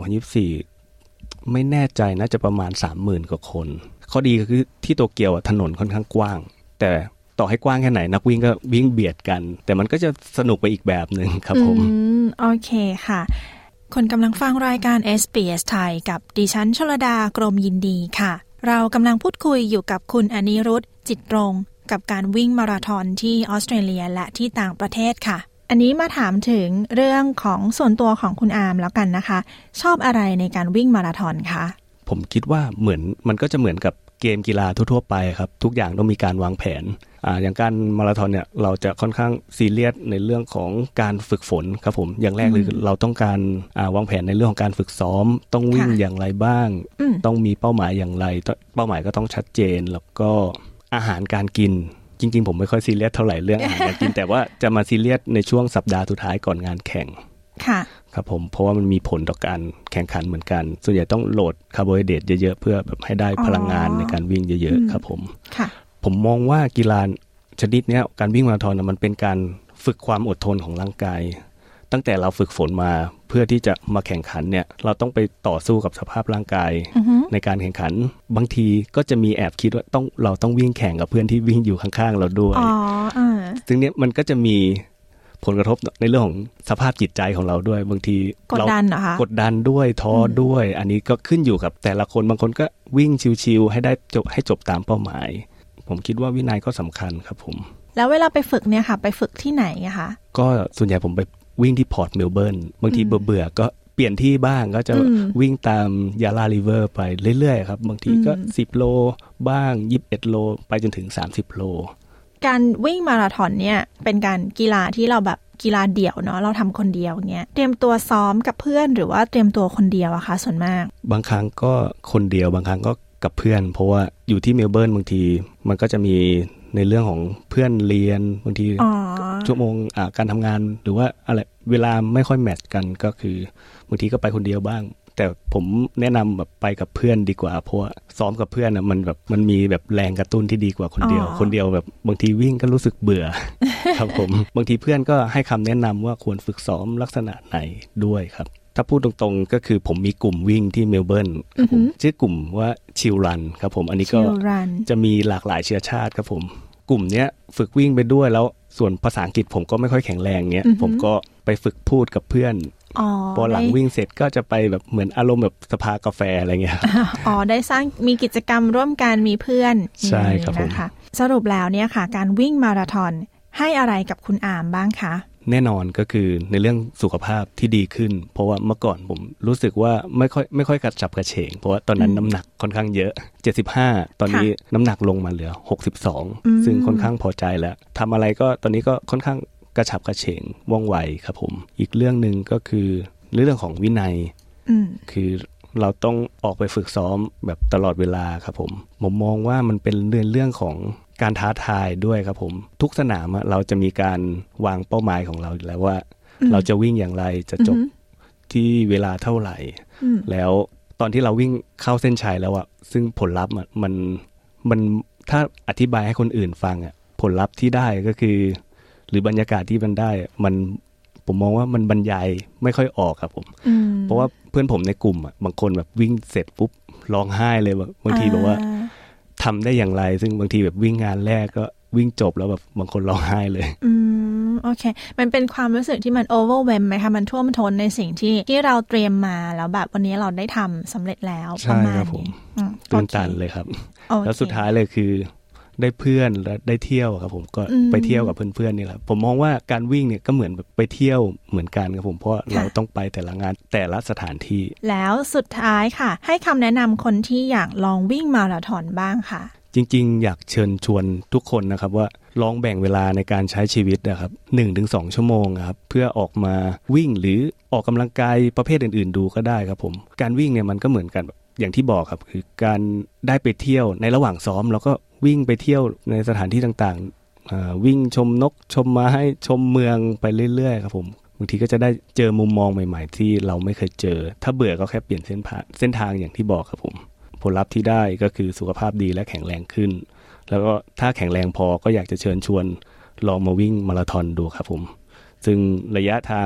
2024ไม่แน่ใจน่าจะประมาณ 30,000 กว่าคนข้อดีก็คือที่โตเกียวถนนค่อนข้างกว้างแต่ต่อให้กว้างแค่ไหนนักวิ่งก็วิ่งเบียดกันแต่มันก็จะสนุกไปอีกแบบนึงครับผมโอเคค่ะคนกำลังฟังรายการ SBS ไทยกับดิฉันชลดากรมยินดีค่ะเรากำลังพูดคุยอยู่กับคุณอนิรุทธจิตรงกับการวิ่งมาราธอนที่ออสเตรเลียและที่ต่างประเทศค่ะอันนี้มาถามถึงเรื่องของส่วนตัวของคุณอาร์มแล้วกันนะคะชอบอะไรในการวิ่งมาราธอนคะผมคิดว่ามันก็จะเหมือนกับเกมกีฬาทั่วๆไปครับทุกอย่างต้องมีการวางแผนอย่างการมาราธอนเนี่ยเราจะค่อนข้างซีเรียสในเรื่องของการฝึกฝนครับผมอย่างแรกเลยเราต้องการวางแผนในเรื่องของการฝึกซ้อมต้องวิ่งอย่างไรบ้างต้องมีเป้าหมายอย่างไรเป้าหมายก็ต้องชัดเจนแล้วก็อาหารการกินจริงๆผมไม่ค่อยซีเรียสเท่าไหร่เรื่องอาหารการกินแต่ว่าจะมาซีเรียสในช่วงสัปดาห์สุดท้ายก่อนงานแข่งครับผมเพราะว่ามันมีผลต่อการแข่งขันเหมือนกันส่วนใหญ่ต้องโหลดคาร์โบไฮเดรตเยอะๆเพื่อแบบให้ได้พลังงานในการวิ่งเยอะๆครับผมมองว่ากีฬาชนิดนี้การวิ่งมาราธอนมันเป็นการฝึกความอดทนของร่างกายตั้งแต่เราฝึกฝนมาเพื่อที่จะมาแข่งขันเนี่ยเราต้องไปต่อสู้กับสภาพร่างกายในการแข่งขันบางทีก็จะมีแอบคิดว่าเราต้องวิ่งแข่งกับเพื่อนที่วิ่งอยู่ข้างๆเราด้วยซึ่งเนี้ยมันก็จะมีผลกระทบในเรื่องของสภาพจิตใจของเราด้วยบางทีเรากดดันด้วยท้อด้วยอันนี้ก็ขึ้นอยู่กับแต่ละคนบางคนก็วิ่งชิวๆให้จบตามเป้าหมายผมคิดว่าวินัยก็สำคัญครับผมแล้วเวลาไปฝึกเนี่ยค่ะไปฝึกที่ไหนอะคะก็ส่วนใหญ่ผมไปวิ่งที่พอร์ตเมลเบิร์นบางทีเบื่อก็เปลี่ยนที่บ้างก็จะวิ่งตามยาลาริเวอร์ไปเรื่อยๆครับบางทีก็10โลบ้าง21โลไปจนถึง30โลการวิ่งมาราธอนเนี่ยเป็นการกีฬาที่เราแบบกีฬาเดี่ยวเนาะเราทำคนเดียวเงี้ยเตรียมตัวซ้อมกับเพื่อนหรือว่าเตรียมตัวคนเดียวอะคะส่วนมากบางครั้งก็คนเดียวบางครั้งก็กับเพื่อนเพราะว่าอยู่ที่เมลเบิร์นบางทีมันก็จะมีในเรื่องของเพื่อนเรียนบางทีชั่วโมงการทำงานหรือว่าอะไรเวลาไม่ค่อยแมทช์กันก็คือบางทีก็ไปคนเดียวบ้างแต่ผมแนะนำแบบไปกับเพื่อนดีกว่าเพราะว่าซ้อมกับเพื่อนมันแบบมันมีแบบแรงกระตุ้นที่ดีกว่าคนเดียวแบบบางทีวิ่งก็รู้สึกเบื่อ ครับผมบางทีเพื่อนก็ให้คำแนะนำว่าควรฝึกซ้อมลักษณะไหนด้วยครับถ้าพูดตรงๆก็คือผมมีกลุ่มวิ่งที่เมลเบิร์นชื่อกลุ่มว่าชิลรันครับผมอันนี้ก็จะมีหลากหลายเชื้อชาติครับผมกลุ่มเนี้ยฝึกวิ่งไปด้วยแล้วส่วนภาษาอังกฤษผมก็ไม่ค่อยแข็งแรงเนี้ยผมก็ไปฝึกพูดกับเพื่อนพอหลังวิ่งเสร็จก็จะไปแบบเหมือนอารมณ์แบบสภากาแฟอะไรเงี้ยได้สร้างมีกิจกรรมร่วมกันมีเพื่อนใช่ครับผมสรุปแล้วเนี่ยค่ะการวิ่งมาราธอนให้อะไรกับคุณอามบ้างคะแน่นอนก็คือในเรื่องสุขภาพที่ดีขึ้นเพราะว่าเมื่อก่อนผมรู้สึกว่าไม่ค่อยกระฉับกระเฉงเพราะว่าตอนนั้นน้ำหนักค่อนข้างเยอะ75ตอนนี้น้ำหนักลงมาเหลือ62ซึ่งค่อนข้างพอใจแล้วทำอะไรก็ตอนนี้ก็ค่อนข้างกระฉับกระเฉงว่องไวครับผมอีกเรื่องนึงก็คือเรื่องของวินัยคือเราต้องออกไปฝึกซ้อมแบบตลอดเวลาครับผมมองว่ามันเป็นเรื่องของการท้าทายด้วยครับผมทุกสนามเราจะมีการวางเป้าหมายของเราอยู่แล้วว่าเราจะวิ่งอย่างไรจะจบที่เวลาเท่าไหร่แล้วตอนที่เราวิ่งเข้าเส้นชัยแล้วซึ่งผลลัพธ์มันถ้าอธิบายให้คนอื่นฟังผลลัพธ์ที่ได้ก็คือหรือบรรยากาศที่มันได้ผมมองว่ามันบรรยายไม่ค่อยออกครับผมเพราะว่าเพื่อนผมในกลุ่มบางคนแบบวิ่งเสร็จปุ๊บร้องไห้เลยบางทีแบบว่าทำได้อย่างไรซึ่งบางทีแบบวิ่งงานแรกก็วิ่งจบแล้วแบบบางคนร้องไห้เลยโอเคมันเป็นความรู้สึกที่มัน overwhelm ไหมคะมันท่วมท้นในสิ่งที่เราเตรียมมาแล้วแบบวันนี้เราได้ทำสำเร็จแล้วประมาณนี้ตื่นตันเลยครับแล้วสุดท้ายเลยคือได้เพื่อนและได้เที่ยวครับผมก็ไปเที่ยวกับเพื่อนๆนี่แหละผมมองว่าการวิ่งเนี่ยก็เหมือนแบบไปเที่ยวเหมือนกันครับผมเพราะเราต้องไปแต่ละงานแต่ละสถานที่แล้วสุดท้ายค่ะให้คำแนะนำคนที่อยากลองวิ่งมาราธอนบ้างค่ะจริงๆอยากเชิญชวนทุกคนนะครับว่าลองแบ่งเวลาในการใช้ชีวิตนะครับ 1-2 ชั่วโมงครับเพื่อออกมาวิ่งหรือออกกำลังกายประเภทอื่นๆดูก็ได้ครับผมการวิ่งเนี่ยมันก็เหมือนกันอย่างที่บอกครับคือการได้ไปเที่ยวในระหว่างซ้อมแล้วก็วิ่งไปเที่ยวในสถานที่ต่างๆวิ่งชมนกชมไม้ชมเมืองไปเรื่อยๆครับผมบางทีก็จะได้เจอมุมมองใหม่ๆที่เราไม่เคยเจอถ้าเบื่อก็แค่เปลี่ยนเส้นทางอย่างที่บอกครับผมผลลัพธ์ที่ได้ก็คือสุขภาพดีและแข็งแรงขึ้นแล้วก็ถ้าแข็งแรงพอก็อยากจะเชิญชวนลองมาวิ่งมาราธอนดูครับผมซึ่งระยะทาง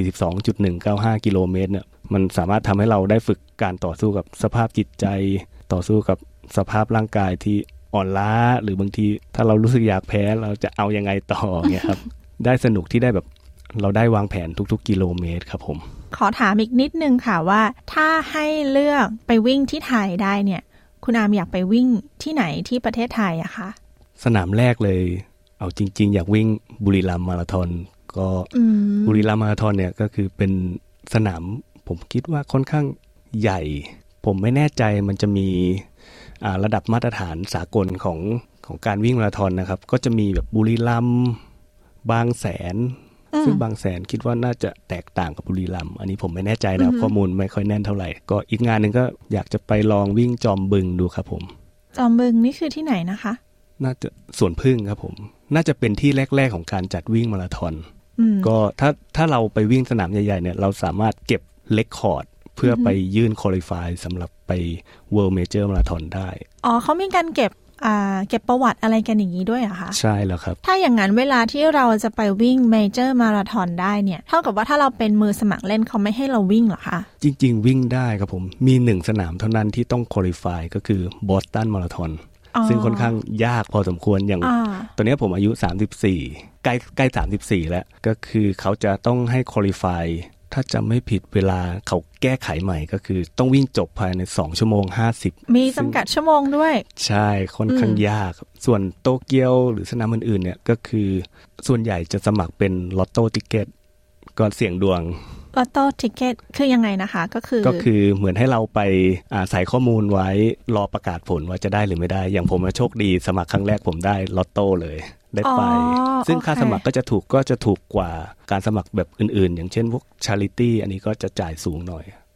42.195 กิโลเมตรเนี่ยมันสามารถทำให้เราได้ฝึกการต่อสู้กับสภาพจิตใจต่อสู้กับสภาพร่างกายที่อ่อนล้าหรือบางทีถ้าเรารู้สึกอยากแพ้เราจะเอายังไงต่อเงี้ยครับ ได้สนุกที่ได้แบบเราได้วางแผนทุกๆกิโลเมตรครับผมขอถามอีกนิดนึงค่ะว่าถ้าให้เลือกไปวิ่งที่ไทยได้เนี่ยคุณอามอยากไปวิ่งที่ไหนที่ประเทศไทยอะคะสนามแรกเลยเอาจริงๆอยากวิ่งบุรีรัมย์มาราธอนก็บุรีรัมย์มาราธอนเนี่ยก็คือเป็นสนามผมคิดว่าค่อนข้างใหญ่ผมไม่แน่ใจมันจะมีระดับมาตรฐานสากลของการวิ่งมาราธอนนะครับก็จะมีแบบบุรีรัมย์บางแสนซึ่งบางแสนคิดว่าน่าจะแตกต่างกับบุรีรัมย์อันนี้ผมไม่แน่ใจนะข้อมูลไม่ค่อยแน่นเท่าไหร่ก็อีกงานนึงก็อยากจะไปลองวิ่งจอมบึงดูครับผมจอมบึงนี่คือที่ไหนนะคะน่าจะสวนพึ่งครับผมน่าจะเป็นที่แรกๆของการจัดวิ่งมาราธอนก็ถ้าเราไปวิ่งสนามใหญ่ๆเนี่ยเราสามารถเก็บเรคคอร์ดเพื่อไปยื่นควอลิฟายสำหรับไป World Major Marathon ได้เขามีการเก็บประวัติอะไรกันอย่างนี้ด้วยเหรอคะใช่แล้วครับถ้าอย่างนั้นเวลาที่เราจะไปวิ่ง Major Marathon ได้เนี่ยเท่ากับว่าถ้าเราเป็นมือสมัครเล่นเขาไม่ให้เราวิ่งเหรอคะจริงๆวิ่งได้ครับผมมี1สนามเท่านั้นที่ต้องควอลิฟายก็คือ Boston Marathon ซึ่งค่อนข้างยากพอสมควรอย่างตอนนี้ผมอายุ34ใกล้34แล้วก็คือเขาจะต้องให้ควอลิฟายถ้าจำไม่ผิดเวลาเขาแก้ไขใหม่ก็คือต้องวิ่งจบภายใน2ชั่วโมง50 มีจำกัดชั่วโมงด้วยใช่ค่อนข้างยากส่วนโตเกียวหรือสนามอื่นๆเนี่ยก็คือส่วนใหญ่จะสมัครเป็นลอตโต้ติเกตก็เสี่ยงดวงลอตโต้ติเกตคือยังไงนะคะก็คือเหมือนให้เราไปใส่ข้อมูลไว้รอประกาศผลว่าจะได้หรือไม่ได้อย่างผมโชคดีสมัครครั้งแรกผมได้ลอตโต้เลยได้ไปซึ่งค่าสมัครก็จะถูกกว่าการสมัครแบบอื่นๆอย่างเช่นพวก charity อันนี้ก็จะจ่ายสูงหน่อย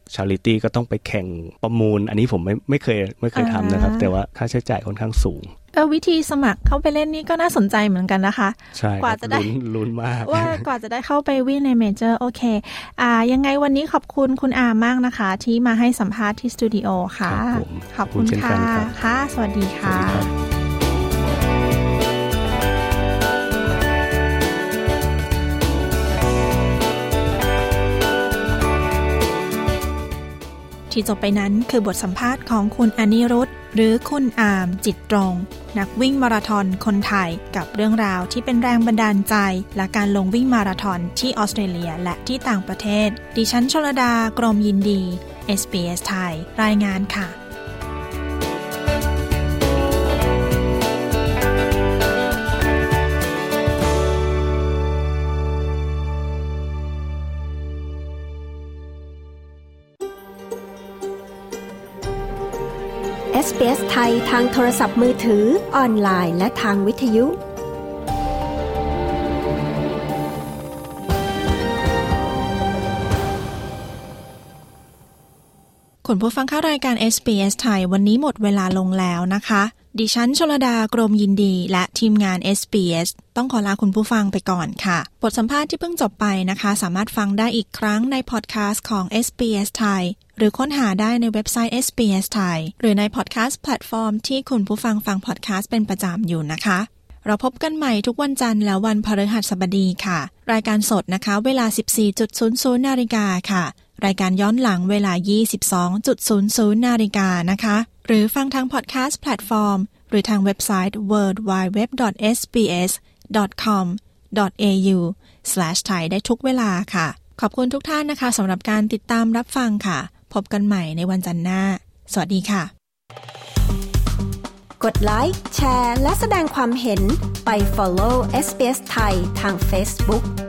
charity ก็ต้องไปแข่งประมูลอันนี้ผมไม่เคยทำนะครับแต่ว่าค่าใช้จ่ายค่อนข้างสูงวิธีสมัครเข้าไปเล่นนี่ก็น่าสนใจเหมือนกันนะคะใช่กว่าจะได้ลุ้นมากว่ากว่าจะได้เข้าไปวิ่งในเมเจอร์โอเคยังไงวันนี้ขอบคุณคุณอามากนะคะที่มาให้สัมภาษณ์ที่สตูดิโอค่ะขอบคุณค่ะค่ะสวัสดีค่ะที่จบไปนั้นคือบทสัมภาษณ์ของคุณอนิรุตหรือคุณอามจิตตรงนักวิ่งมาราธอนคนไทยกับเรื่องราวที่เป็นแรงบันดาลใจและการลงวิ่งมาราธอนที่ออสเตรเลียและที่ต่างประเทศดิฉันชลดากรมยินดี SBS ไทยรายงานค่ะ SBS ไทยทางโทรศัพท์มือถือออนไลน์และทางวิทยุคุณผู้ฟังเข้ารายการ SBS ไทยวันนี้หมดเวลาลงแล้วนะคะดิฉันชลดากรมยินดีและทีมงาน SBS ต้องขอลาคุณผู้ฟังไปก่อนค่ะบทสัมภาษณ์ที่เพิ่งจบไปนะคะสามารถฟังได้อีกครั้งในพอดแคสต์ของ SBS ไทยหรือค้นหาได้ในเว็บไซต์ SBS ไทยหรือในพอดแคสต์แพลตฟอร์มที่คุณผู้ฟังฟังพอดแคสต์เป็นประจำอยู่นะคะเราพบกันใหม่ทุกวันจันทร์และวันพฤหัสบดีค่ะรายการสดนะคะเวลา 14:00 น.ค่ะรายการย้อนหลังเวลา 22:00 น.นะคะหรือฟังทางพอดแคสต์แพลตฟอร์มหรือทางเว็บไซต์ worldwideweb.sbs.com.au/thai ได้ทุกเวลาค่ะขอบคุณทุกท่านนะคะสำหรับการติดตามรับฟังค่ะพบกันใหม่ในวันจันทร์หน้าสวัสดีค่ะกดไลค์แชร์และแสดงความเห็นไป follow SBS ไทยทาง Facebook